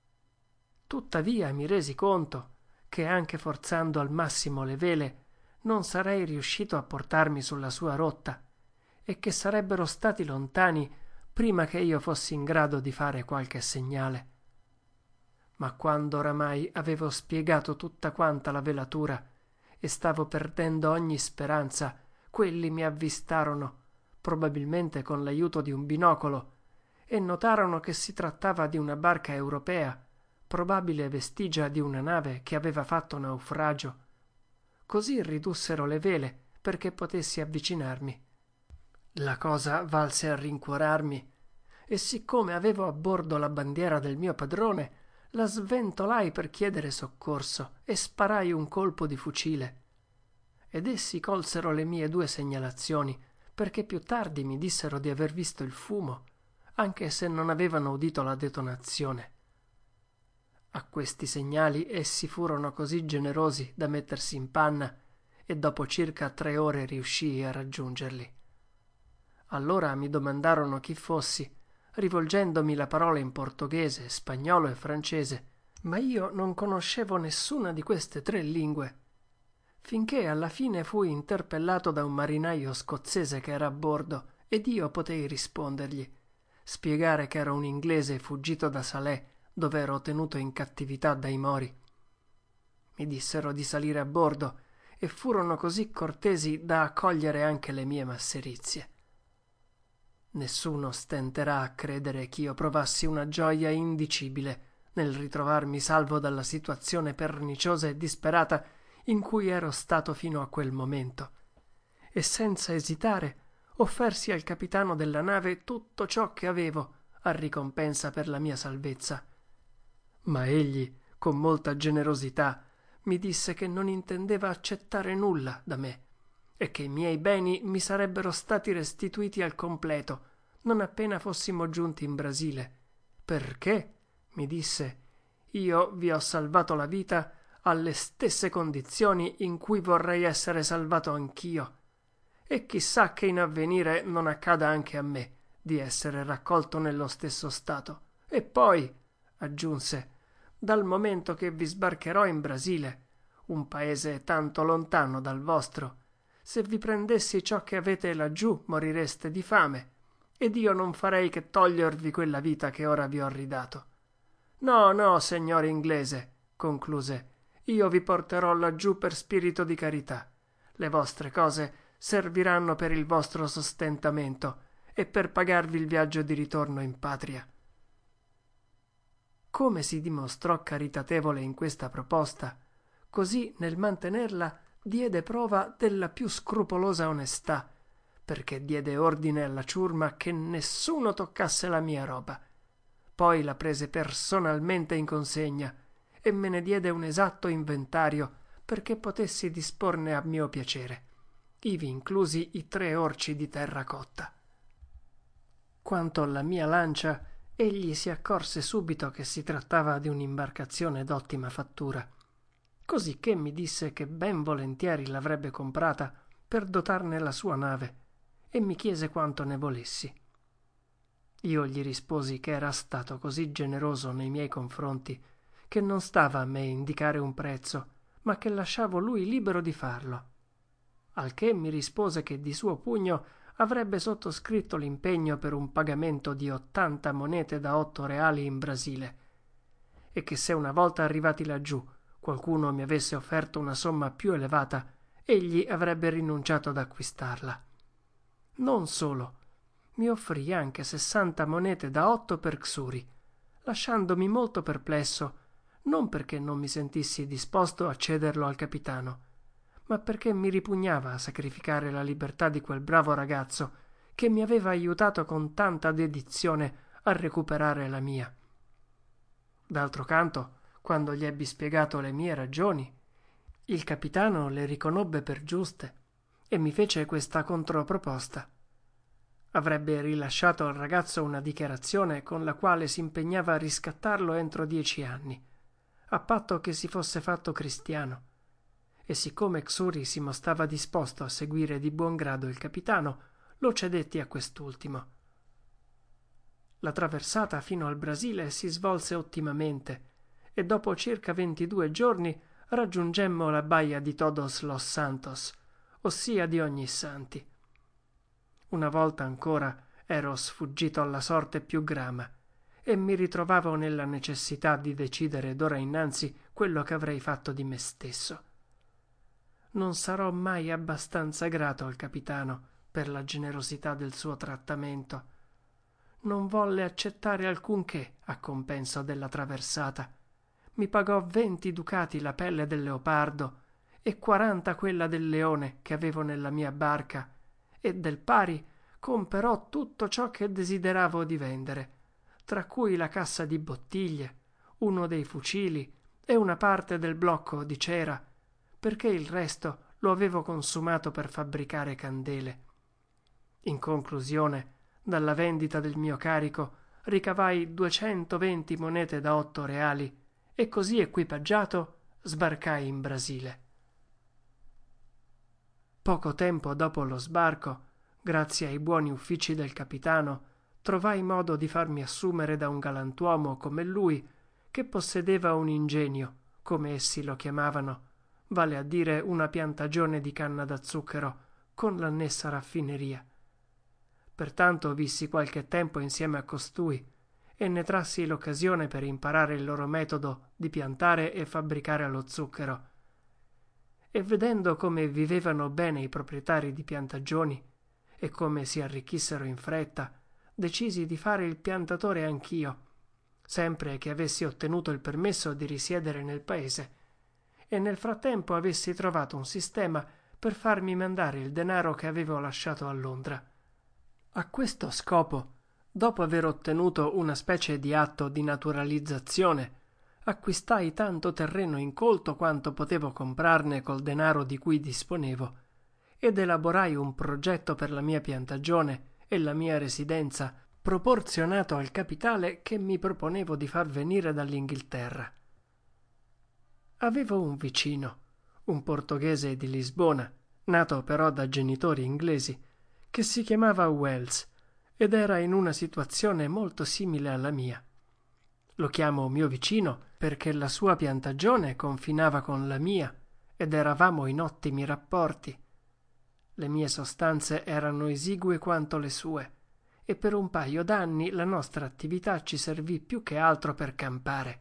Tuttavia mi resi conto che anche forzando al massimo le vele non sarei riuscito a portarmi sulla sua rotta e che sarebbero stati lontani prima che io fossi in grado di fare qualche segnale. Ma quando oramai avevo spiegato tutta quanta la velatura e stavo perdendo ogni speranza, quelli mi avvistarono, probabilmente con l'aiuto di un binocolo, e notarono che si trattava di una barca europea, probabile vestigia di una nave che aveva fatto naufragio. Così ridussero le vele perché potessi avvicinarmi. La cosa valse a rincuorarmi, e siccome avevo a bordo la bandiera del mio padrone, la sventolai per chiedere soccorso e sparai un colpo di fucile. Ed essi colsero le mie due segnalazioni, perché più tardi mi dissero di aver visto il fumo, anche se non avevano udito la detonazione. A questi segnali essi furono così generosi da mettersi in panna, e dopo circa tre ore riuscii a raggiungerli. Allora mi domandarono chi fossi, rivolgendomi la parola in portoghese, spagnolo e francese, ma io non conoscevo nessuna di queste tre lingue, finché alla fine fui interpellato da un marinaio scozzese che era a bordo, ed io potei rispondergli, spiegare che ero un inglese fuggito da Salé, dove ero tenuto in cattività dai Mori. Mi dissero di salire a bordo e furono così cortesi da accogliere anche le mie masserizie. Nessuno stenterà a credere ch'io provassi una gioia indicibile nel ritrovarmi salvo dalla situazione perniciosa e disperata in cui ero stato fino a quel momento, e senza esitare offersi al capitano della nave tutto ciò che avevo a ricompensa per la mia salvezza. Ma egli, con molta generosità, mi disse che non intendeva accettare nulla da me e che i miei beni mi sarebbero stati restituiti al completo non appena fossimo giunti in Brasile, perché, mi disse, io vi ho salvato la vita alle stesse condizioni in cui vorrei essere salvato anch'io, e chissà che in avvenire non accada anche a me di essere raccolto nello stesso stato. E poi, aggiunse, dal momento che vi sbarcherò in Brasile, un paese tanto lontano dal vostro, se vi prendessi ciò che avete laggiù morireste di fame, ed io non farei che togliervi quella vita che ora vi ho ridato. No, no, signore inglese, concluse, io vi porterò laggiù per spirito di carità. Le vostre cose serviranno per il vostro sostentamento e per pagarvi il viaggio di ritorno in patria. Come si dimostrò caritatevole in questa proposta, così nel mantenerla diede prova della più scrupolosa onestà, perché diede ordine alla ciurma che nessuno toccasse la mia roba. Poi la prese personalmente in consegna e me ne diede un esatto inventario perché potessi disporne a mio piacere, ivi inclusi i tre orci di terracotta. Quanto alla mia lancia, egli si accorse subito che si trattava di un'imbarcazione d'ottima fattura, cosicché mi disse che ben volentieri l'avrebbe comprata per dotarne la sua nave, e mi chiese quanto ne volessi. Io gli risposi che era stato così generoso nei miei confronti che non stava a me indicare un prezzo, ma che lasciavo lui libero di farlo. Al che mi rispose che di suo pugno avrebbe sottoscritto l'impegno per un pagamento di ottanta monete da otto reali in Brasile, e che se una volta arrivati laggiù qualcuno mi avesse offerto una somma più elevata, egli avrebbe rinunciato ad acquistarla. Non solo, mi offrì anche sessanta monete da otto per Xuri, lasciandomi molto perplesso, non perché non mi sentissi disposto a cederlo al capitano, ma perché mi ripugnava a sacrificare la libertà di quel bravo ragazzo che mi aveva aiutato con tanta dedizione a recuperare la mia. D'altro canto, quando gli ebbi spiegato le mie ragioni, il capitano le riconobbe per giuste e mi fece questa controproposta. Avrebbe rilasciato al ragazzo una dichiarazione con la quale si impegnava a riscattarlo entro dieci anni, a patto che si fosse fatto cristiano, e siccome Xuri si mostrava disposto a seguire di buon grado il capitano, lo cedetti a quest'ultimo. La traversata fino al Brasile si svolse ottimamente, e dopo circa ventidue giorni raggiungemmo la baia di Todos los Santos, ossia di Ognissanti. Una volta ancora ero sfuggito alla sorte più grama e mi ritrovavo nella necessità di decidere d'ora innanzi quello che avrei fatto di me stesso. Non sarò mai abbastanza grato al capitano per la generosità del suo trattamento. Non volle accettare alcunché a compenso della traversata. Mi pagò venti ducati la pelle del leopardo e quaranta quella del leone che avevo nella mia barca, e del pari comperò tutto ciò che desideravo di vendere, tra cui la cassa di bottiglie, uno dei fucili e una parte del blocco di cera, perché il resto lo avevo consumato per fabbricare candele. In conclusione, dalla vendita del mio carico ricavai duecentoventi monete da otto reali e così equipaggiato sbarcai in Brasile. Poco tempo dopo lo sbarco, grazie ai buoni uffici del capitano, trovai modo di farmi assumere da un galantuomo come lui, che possedeva un ingegno, come essi lo chiamavano, vale a dire una piantagione di canna da zucchero con l'annessa raffineria. Pertanto vissi qualche tempo insieme a costui e ne trassi l'occasione per imparare il loro metodo di piantare e fabbricare lo zucchero. E vedendo come vivevano bene i proprietari di piantagioni e come si arricchissero in fretta, decisi di fare il piantatore anch'io, sempre che avessi ottenuto il permesso di risiedere nel paese e nel frattempo avessi trovato un sistema per farmi mandare il denaro che avevo lasciato a Londra. A questo scopo, dopo aver ottenuto una specie di atto di naturalizzazione, acquistai tanto terreno incolto quanto potevo comprarne col denaro di cui disponevo ed elaborai un progetto per la mia piantagione e la mia residenza proporzionato al capitale che mi proponevo di far venire dall'Inghilterra. Avevo un vicino, un portoghese di Lisbona, nato però da genitori inglesi, che si chiamava Wells ed era in una situazione molto simile alla mia. Lo chiamo mio vicino perché la sua piantagione confinava con la mia ed eravamo in ottimi rapporti. Le mie sostanze erano esigue quanto le sue e per un paio d'anni la nostra attività ci servì più che altro per campare.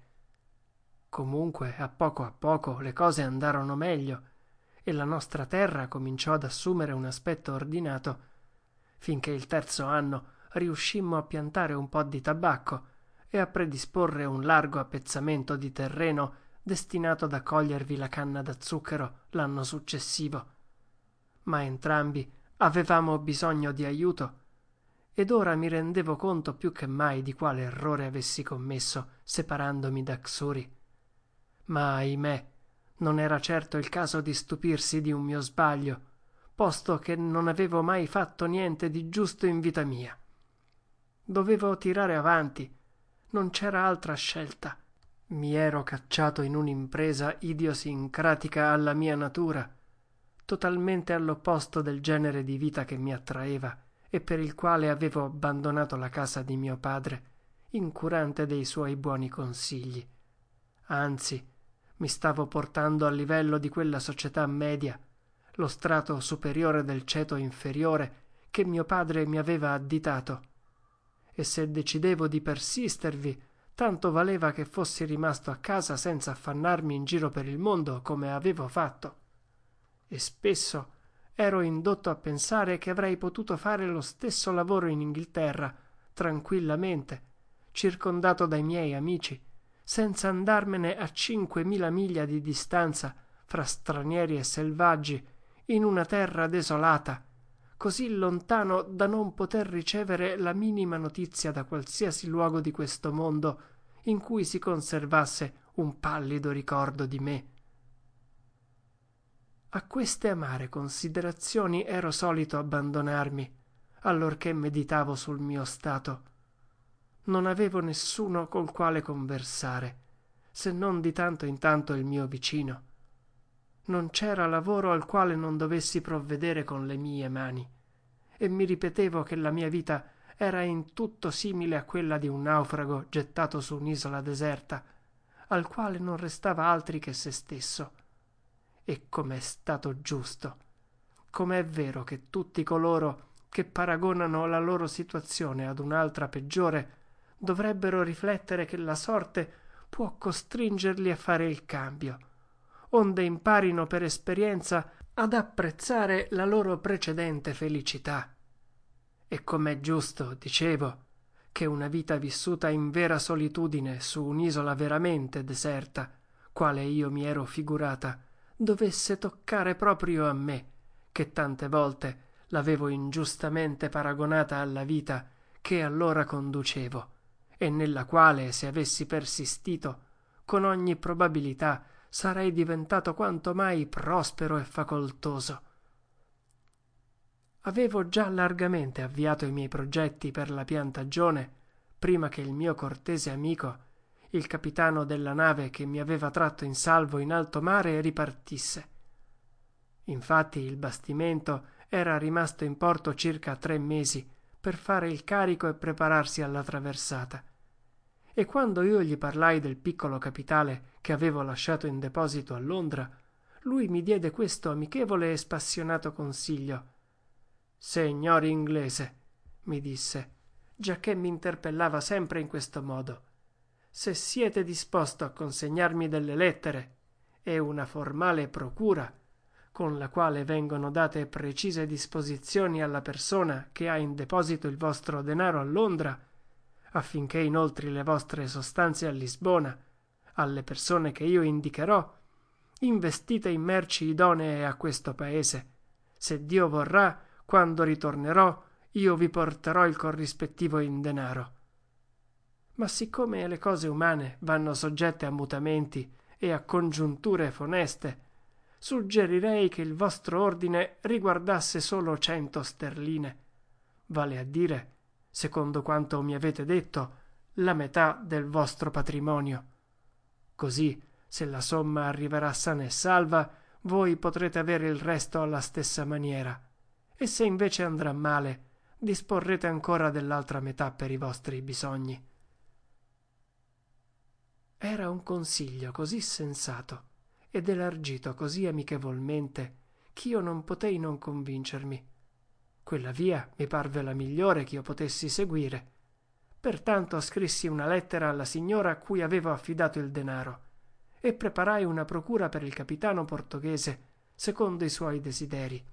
Comunque, a poco a poco le cose andarono meglio e la nostra terra cominciò ad assumere un aspetto ordinato, finché il terzo anno riuscimmo a piantare un po' di tabacco e a predisporre un largo appezzamento di terreno destinato ad accogliervi la canna da zucchero l'anno successivo. Ma entrambi avevamo bisogno di aiuto ed ora mi rendevo conto più che mai di quale errore avessi commesso separandomi da Xuri. Ma ahimè, non era certo il caso di stupirsi di un mio sbaglio, posto che non avevo mai fatto niente di giusto in vita mia. Dovevo tirare avanti, non c'era altra scelta. Mi ero cacciato in un'impresa idiosincratica alla mia natura, totalmente all'opposto del genere di vita che mi attraeva e per il quale avevo abbandonato la casa di mio padre, incurante dei suoi buoni consigli. Anzi, mi stavo portando a livello di quella società media, lo strato superiore del ceto inferiore che mio padre mi aveva additato. E se decidevo di persistervi, tanto valeva che fossi rimasto a casa senza affannarmi in giro per il mondo come avevo fatto. E spesso ero indotto a pensare che avrei potuto fare lo stesso lavoro in Inghilterra, tranquillamente, circondato dai miei amici, senza andarmene a cinquemila miglia di distanza fra stranieri e selvaggi, in una terra desolata, così lontano da non poter ricevere la minima notizia da qualsiasi luogo di questo mondo in cui si conservasse un pallido ricordo di me. A queste amare considerazioni ero solito abbandonarmi, allorché meditavo sul mio stato. Non avevo nessuno col quale conversare, se non di tanto in tanto il mio vicino. Non c'era lavoro al quale non dovessi provvedere con le mie mani, e mi ripetevo che la mia vita era in tutto simile a quella di un naufrago gettato su un'isola deserta, al quale non restava altri che se stesso. E com'è stato giusto! Com'è vero che tutti coloro che paragonano la loro situazione ad un'altra peggiore dovrebbero riflettere che la sorte può costringerli a fare il cambio, onde imparino per esperienza ad apprezzare la loro precedente felicità. E com'è giusto, dicevo, che una vita vissuta in vera solitudine su un'isola veramente deserta, quale io mi ero figurata, dovesse toccare proprio a me, che tante volte l'avevo ingiustamente paragonata alla vita che allora conducevo, e nella quale, se avessi persistito, con ogni probabilità sarei diventato quanto mai prospero e facoltoso. Avevo già largamente avviato i miei progetti per la piantagione prima che il mio cortese amico, il capitano della nave che mi aveva tratto in salvo in alto mare, ripartisse. Infatti il bastimento era rimasto in porto circa tre mesi per fare il carico e prepararsi alla traversata. E quando io gli parlai del piccolo capitale che avevo lasciato in deposito a Londra, lui mi diede questo amichevole e spassionato consiglio. «Signor inglese», mi disse, giacché mi interpellava sempre in questo modo, «se siete disposto a consegnarmi delle lettere e una formale procura, con la quale vengono date precise disposizioni alla persona che ha in deposito il vostro denaro a Londra, affinché inoltri le vostre sostanze a Lisbona, alle persone che io indicherò, investite in merci idonee a questo paese. Se Dio vorrà, quando ritornerò, io vi porterò il corrispettivo in denaro. Ma siccome le cose umane vanno soggette a mutamenti e a congiunture funeste, suggerirei che il vostro ordine riguardasse solo cento sterline, vale a dire, secondo quanto mi avete detto, la metà del vostro patrimonio. Così, se la somma arriverà sana e salva, voi potrete avere il resto alla stessa maniera, e se invece andrà male, disporrete ancora dell'altra metà per i vostri bisogni. Era un consiglio così sensato ed elargito così amichevolmente ch'io non potei non convincermi. Quella via mi parve la migliore ch'io potessi seguire. Pertanto scrissi una lettera alla signora a cui avevo affidato il denaro e preparai una procura per il capitano portoghese secondo i suoi desideri.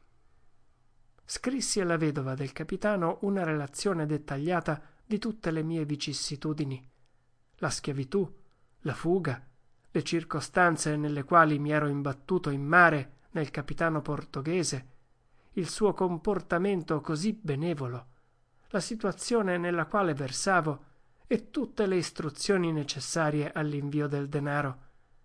Scrissi alla vedova del capitano una relazione dettagliata di tutte le mie vicissitudini, la schiavitù, la fuga, le circostanze nelle quali mi ero imbattuto in mare nel capitano portoghese, il suo comportamento così benevolo, la situazione nella quale versavo e tutte le istruzioni necessarie all'invio del denaro.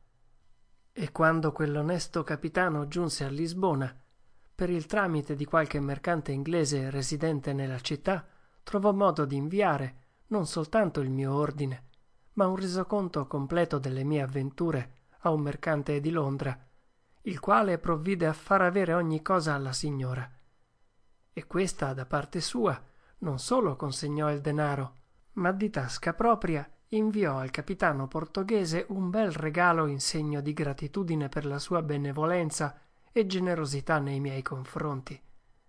E quando quell'onesto capitano giunse a Lisbona, per il tramite di qualche mercante inglese residente nella città, trovò modo di inviare non soltanto il mio ordine, ma un resoconto completo delle mie avventure a un mercante di Londra, il quale provvide a far avere ogni cosa alla signora. E questa, da parte sua, non solo consegnò il denaro, ma di tasca propria inviò al capitano portoghese un bel regalo in segno di gratitudine per la sua benevolenza e generosità nei miei confronti.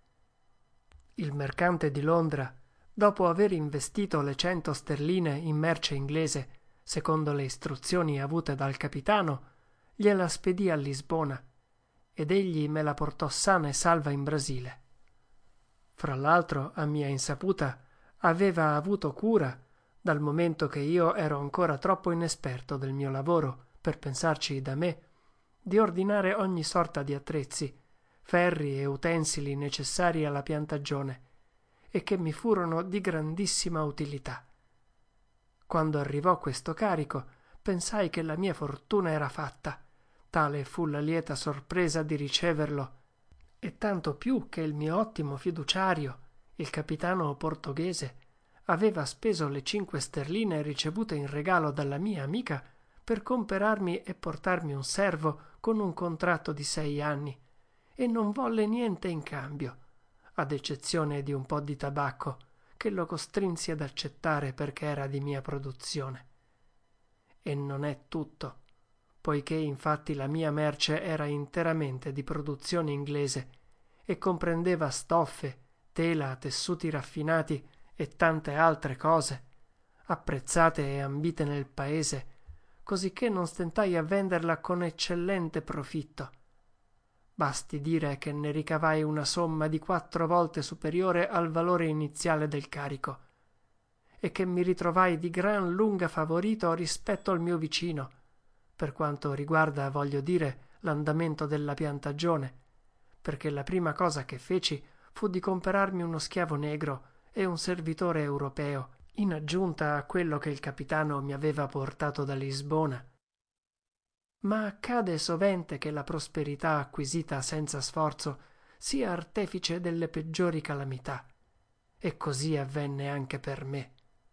Il mercante di Londra, dopo aver investito le cento sterline in merce inglese, secondo le istruzioni avute dal capitano, gliela spedì a Lisbona, ed egli me la portò sana e salva in Brasile. Fra l'altro, a mia insaputa, aveva avuto cura, dal momento che io ero ancora troppo inesperto del mio lavoro per pensarci da me, di ordinare ogni sorta di attrezzi, ferri e utensili necessari alla piantagione, e che mi furono di grandissima utilità. Quando arrivò questo carico, pensai che la mia fortuna era fatta, tale fu la lieta sorpresa di riceverlo, e tanto più che il mio ottimo fiduciario, il capitano portoghese, aveva speso le cinque sterline ricevute in regalo dalla mia amica per comperarmi e portarmi un servo con un contratto di sei anni, e non volle niente in cambio, ad eccezione di un po' di tabacco che lo costrinsi ad accettare perché era di mia produzione. E non è tutto, poiché infatti la mia merce era interamente di produzione inglese e comprendeva stoffe, tela, tessuti raffinati e tante altre cose, apprezzate e ambite nel paese, cosicché non stentai a venderla con eccellente profitto. Basti dire che ne ricavai una somma di quattro volte superiore al valore iniziale del carico e che mi ritrovai di gran lunga favorito rispetto al mio vicino, per quanto riguarda, voglio dire, l'andamento della piantagione, perché la prima cosa che feci fu di comperarmi uno schiavo negro e un servitore europeo, in aggiunta a quello che il capitano mi aveva portato da Lisbona. Ma accade sovente che la prosperità acquisita senza sforzo sia artefice delle peggiori calamità, e così avvenne anche per me.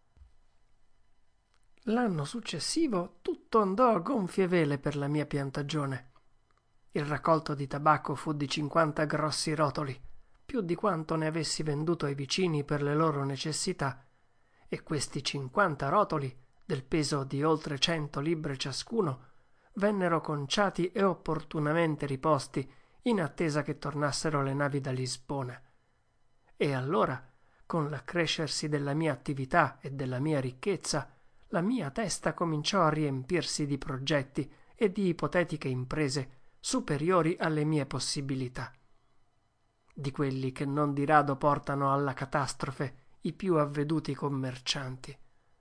L'anno successivo tutto andò a gonfie vele per la mia piantagione. Il raccolto di tabacco fu di cinquanta grossi rotoli, più di quanto ne avessi venduto ai vicini per le loro necessità, e questi cinquanta rotoli, del peso di oltre cento libbre ciascuno, vennero conciati e opportunamente riposti in attesa che tornassero le navi da Lisbona. E allora, con l'accrescersi della mia attività e della mia ricchezza, la mia testa cominciò a riempirsi di progetti e di ipotetiche imprese superiori alle mie possibilità, di quelli che non di rado portano alla catastrofe i più avveduti commercianti.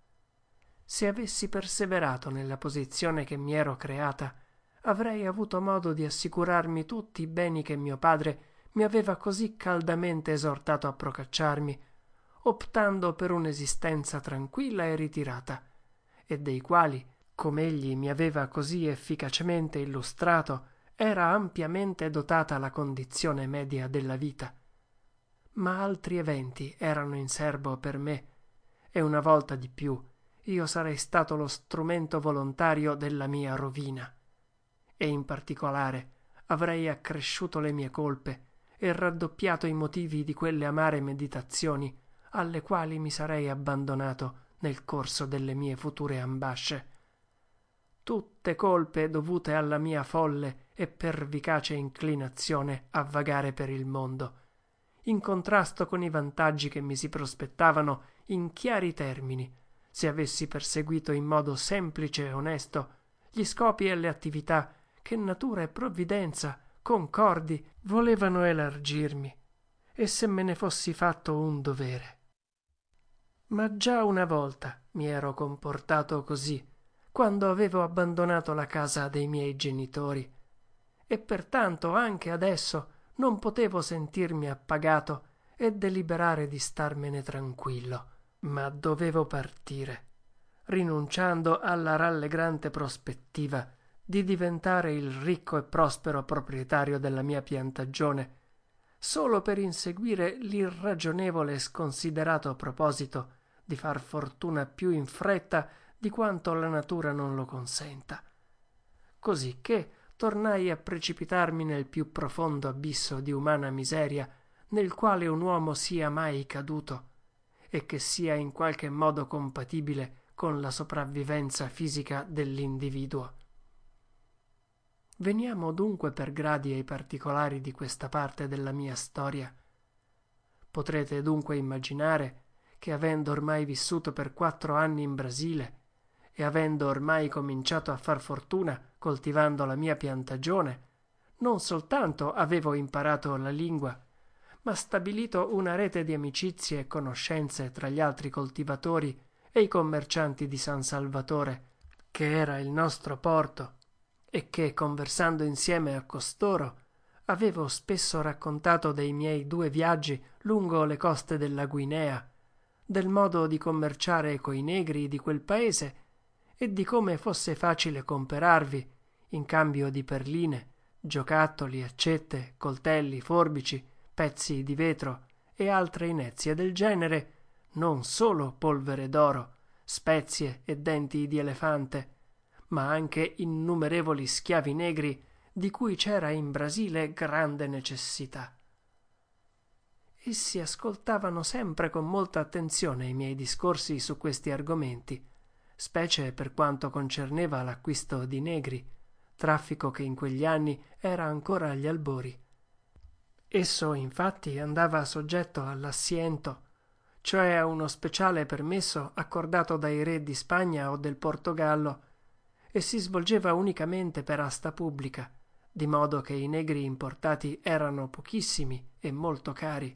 Se avessi perseverato nella posizione che mi ero creata, avrei avuto modo di assicurarmi tutti i beni che mio padre mi aveva così caldamente esortato a procacciarmi, optando per un'esistenza tranquilla e ritirata, e dei quali, come egli mi aveva così efficacemente illustrato, era ampiamente dotata la condizione media della vita. Ma altri eventi erano in serbo per me, e una volta di più io sarei stato lo strumento volontario della mia rovina, e in particolare avrei accresciuto le mie colpe e raddoppiato i motivi di quelle amare meditazioni alle quali mi sarei abbandonato nel corso delle mie future ambasce. Tutte colpe dovute alla mia folle e pervicace inclinazione a vagare per il mondo, in contrasto con i vantaggi che mi si prospettavano in chiari termini, se avessi perseguito in modo semplice e onesto gli scopi e le attività che natura e provvidenza concordi volevano elargirmi, e se me ne fossi fatto un dovere. Ma già una volta mi ero comportato così, quando avevo abbandonato la casa dei miei genitori, e pertanto anche adesso non potevo sentirmi appagato e deliberare di starmene tranquillo, ma dovevo partire, rinunciando alla rallegrante prospettiva di diventare il ricco e prospero proprietario della mia piantagione, solo per inseguire l'irragionevole e sconsiderato proposito di far fortuna più in fretta di quanto la natura non lo consenta. Così che tornai a precipitarmi nel più profondo abisso di umana miseria nel quale un uomo sia mai caduto, e che sia in qualche modo compatibile con la sopravvivenza fisica dell'individuo. Veniamo dunque per gradi ai particolari di questa parte della mia storia. Potrete dunque immaginare che, avendo ormai vissuto per quattro anni in Brasile e avendo ormai cominciato a far fortuna coltivando la mia piantagione, non soltanto avevo imparato la lingua, ma stabilito una rete di amicizie e conoscenze tra gli altri coltivatori e i commercianti di San Salvatore, che era il nostro porto, e che, conversando insieme a costoro, avevo spesso raccontato dei miei due viaggi lungo le coste della Guinea, del modo di commerciare coi negri di quel paese e di come fosse facile comperarvi, in cambio di perline, giocattoli, accette, coltelli, forbici, pezzi di vetro e altre inezie del genere, non solo polvere d'oro, spezie e denti di elefante, ma anche innumerevoli schiavi negri di cui c'era in Brasile grande necessità. Essi ascoltavano sempre con molta attenzione i miei discorsi su questi argomenti, specie per quanto concerneva l'acquisto di negri, traffico che in quegli anni era ancora agli albori. Esso infatti andava soggetto all'assiento, cioè a uno speciale permesso accordato dai re di Spagna o del Portogallo, e si svolgeva unicamente per asta pubblica, di modo che i negri importati erano pochissimi e molto cari.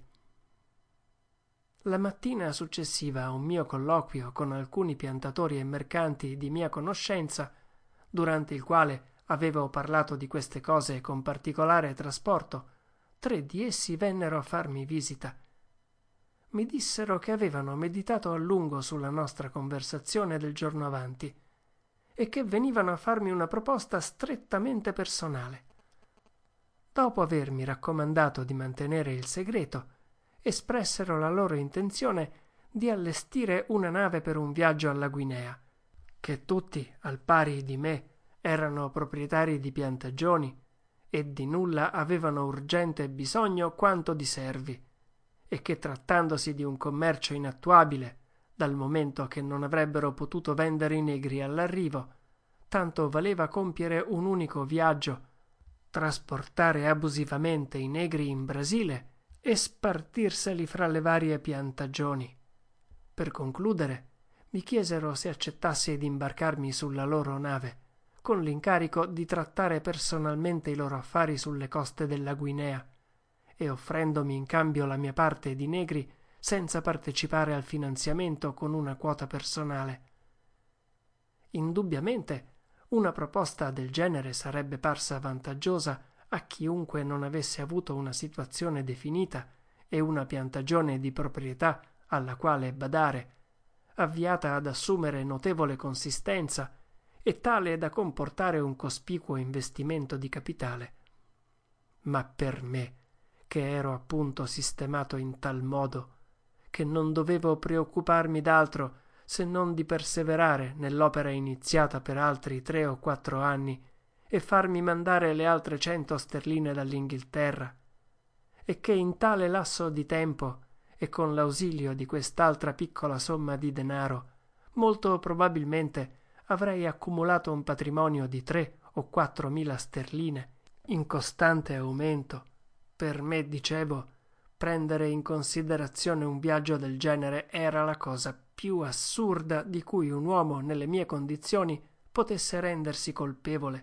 La mattina successiva a un mio colloquio con alcuni piantatori e mercanti di mia conoscenza, durante il quale avevo parlato di queste cose con particolare trasporto, tre di essi vennero a farmi visita. Mi dissero che avevano meditato a lungo sulla nostra conversazione del giorno avanti e che venivano a farmi una proposta strettamente personale. Dopo avermi raccomandato di mantenere il segreto, espressero la loro intenzione di allestire una nave per un viaggio alla Guinea, che tutti, al pari di me, erano proprietari di piantagioni e di nulla avevano urgente bisogno quanto di servi, e che trattandosi di un commercio inattuabile, dal momento che non avrebbero potuto vendere i negri all'arrivo, tanto valeva compiere un unico viaggio, trasportare abusivamente i negri in Brasile e spartirseli fra le varie piantagioni. Per concludere, mi chiesero se accettassi di imbarcarmi sulla loro nave, con l'incarico di trattare personalmente i loro affari sulle coste della Guinea, e offrendomi in cambio la mia parte di negri senza partecipare al finanziamento con una quota personale. Indubbiamente una proposta del genere sarebbe parsa vantaggiosa a chiunque non avesse avuto una situazione definita e una piantagione di proprietà alla quale badare, avviata ad assumere notevole consistenza e tale da comportare un cospicuo investimento di capitale. Ma per me, che ero appunto sistemato in tal modo, che non dovevo preoccuparmi d'altro se non di perseverare nell'opera iniziata per altri tre o quattro anni e farmi mandare le altre cento sterline dall'Inghilterra, e che in tale lasso di tempo e con l'ausilio di quest'altra piccola somma di denaro molto probabilmente avrei accumulato un patrimonio di tre o quattro mila sterline in costante aumento. Per me, dicevo, prendere in considerazione un viaggio del genere era la cosa più assurda di cui un uomo nelle mie condizioni potesse rendersi colpevole.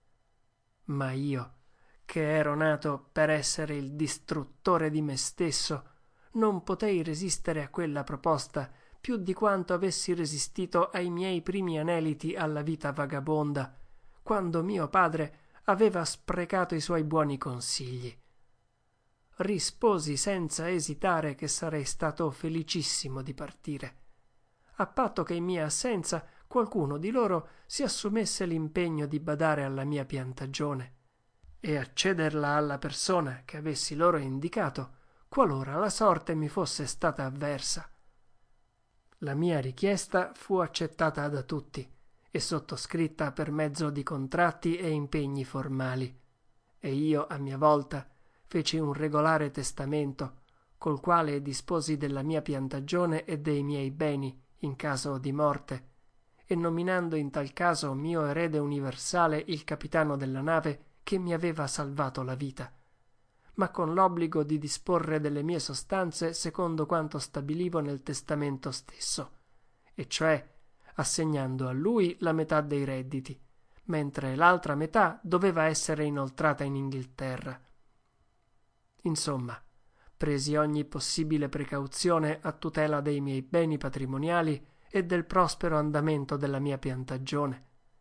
Ma io, che ero nato per essere il distruttore di me stesso, non potei resistere a quella proposta più di quanto avessi resistito ai miei primi aneliti alla vita vagabonda, quando mio padre aveva sprecato i suoi buoni consigli. Risposi senza esitare che sarei stato felicissimo di partire, a patto che in mia assenza qualcuno di loro si assumesse l'impegno di badare alla mia piantagione e accederla alla persona che avessi loro indicato, qualora la sorte mi fosse stata avversa. La mia richiesta fu accettata da tutti e sottoscritta per mezzo di contratti e impegni formali, e io a mia volta feci un regolare testamento, col quale disposi della mia piantagione e dei miei beni in caso di morte, e nominando in tal caso mio erede universale il capitano della nave che mi aveva salvato la vita, ma con l'obbligo di disporre delle mie sostanze secondo quanto stabilivo nel testamento stesso, e cioè assegnando a lui la metà dei redditi, mentre l'altra metà doveva essere inoltrata in Inghilterra. Insomma, presi ogni possibile precauzione a tutela dei miei beni patrimoniali e del prospero andamento della mia piantagione.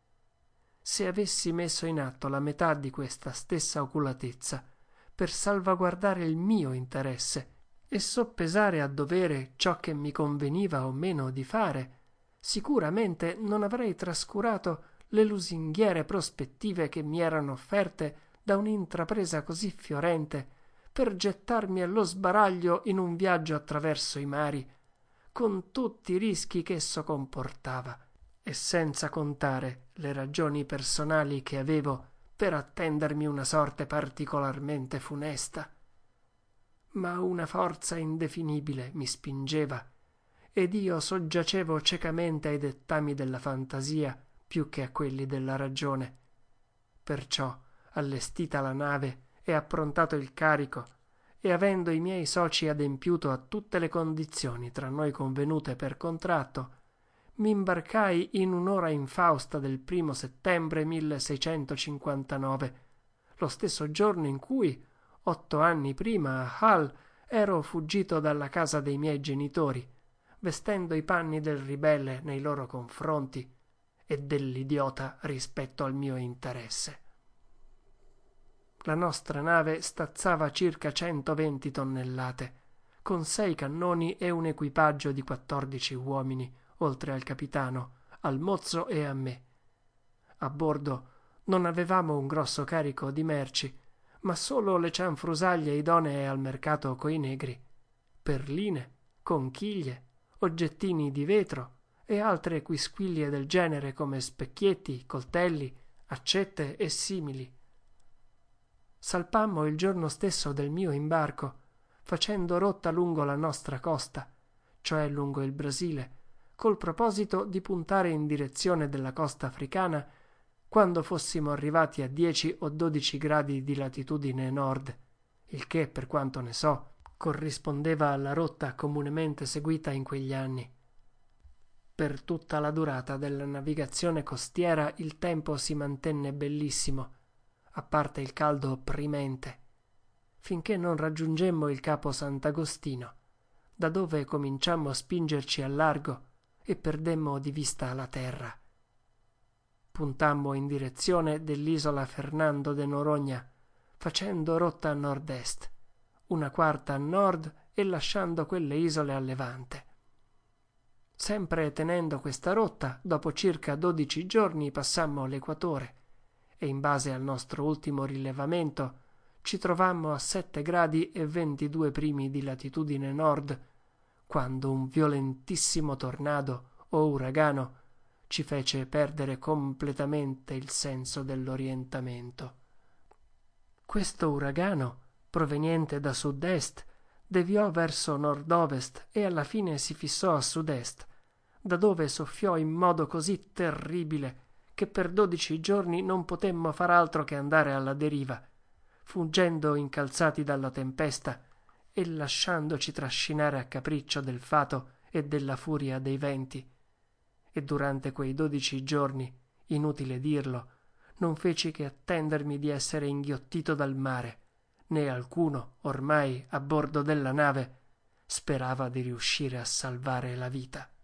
Se avessi messo in atto la metà di questa stessa oculatezza per salvaguardare il mio interesse e soppesare a dovere ciò che mi conveniva o meno di fare, sicuramente non avrei trascurato le lusinghiere prospettive che mi erano offerte da un'intrapresa così fiorente per gettarmi allo sbaraglio in un viaggio attraverso i mari, con tutti i rischi che esso comportava, e senza contare le ragioni personali che avevo per attendermi una sorte particolarmente funesta. Ma una forza indefinibile mi spingeva, ed io soggiacevo ciecamente ai dettami della fantasia più che a quelli della ragione. Perciò, allestita la nave e approntato il carico, e avendo i miei soci adempiuto a tutte le condizioni tra noi convenute per contratto, mi imbarcai in un'ora infausta del primo settembre milleseicentocinquantanove, lo stesso giorno in cui, otto anni prima, a Hull, ero fuggito dalla casa dei miei genitori, vestendo i panni del ribelle nei loro confronti e dell'idiota rispetto al mio interesse. La nostra nave stazzava circa centoventi tonnellate, con sei cannoni e un equipaggio di quattordici uomini, oltre al capitano, al mozzo e a me. A bordo non avevamo un grosso carico di merci, ma solo le cianfrusaglie idonee al mercato coi negri, perline, conchiglie, oggettini di vetro e altre quisquiglie del genere come specchietti, coltelli, accette e simili. Salpammo il giorno stesso del mio imbarco, facendo rotta lungo la nostra costa, cioè lungo il Brasile, col proposito di puntare in direzione della costa africana quando fossimo arrivati a dieci o dodici gradi di latitudine nord, il che, per quanto ne so, corrispondeva alla rotta comunemente seguita in quegli anni. Per tutta la durata della navigazione costiera il tempo si mantenne bellissimo, a parte il caldo opprimente, finché non raggiungemmo il capo Sant'Agostino, da dove cominciammo a spingerci a largo e perdemmo di vista la terra. Puntammo in direzione dell'isola Fernando de Noronha, facendo rotta a nord-est, una quarta a nord e lasciando quelle isole a levante. Sempre tenendo questa rotta, dopo circa dodici giorni passammo l'equatore e in base al nostro ultimo rilevamento ci trovammo a sette gradi e ventidue primi di latitudine nord, quando un violentissimo tornado o uragano ci fece perdere completamente il senso dell'orientamento. Questo uragano, proveniente da sud-est, deviò verso nord-ovest e alla fine si fissò a sud-est, da dove soffiò in modo così terribile che per dodici giorni non potemmo far altro che andare alla deriva, fuggendo incalzati dalla tempesta e lasciandoci trascinare a capriccio del fato e della furia dei venti. E durante quei dodici giorni, inutile dirlo, non feci che attendermi di essere inghiottito dal mare, né alcuno, ormai a bordo della nave, sperava di riuscire a salvare la vita.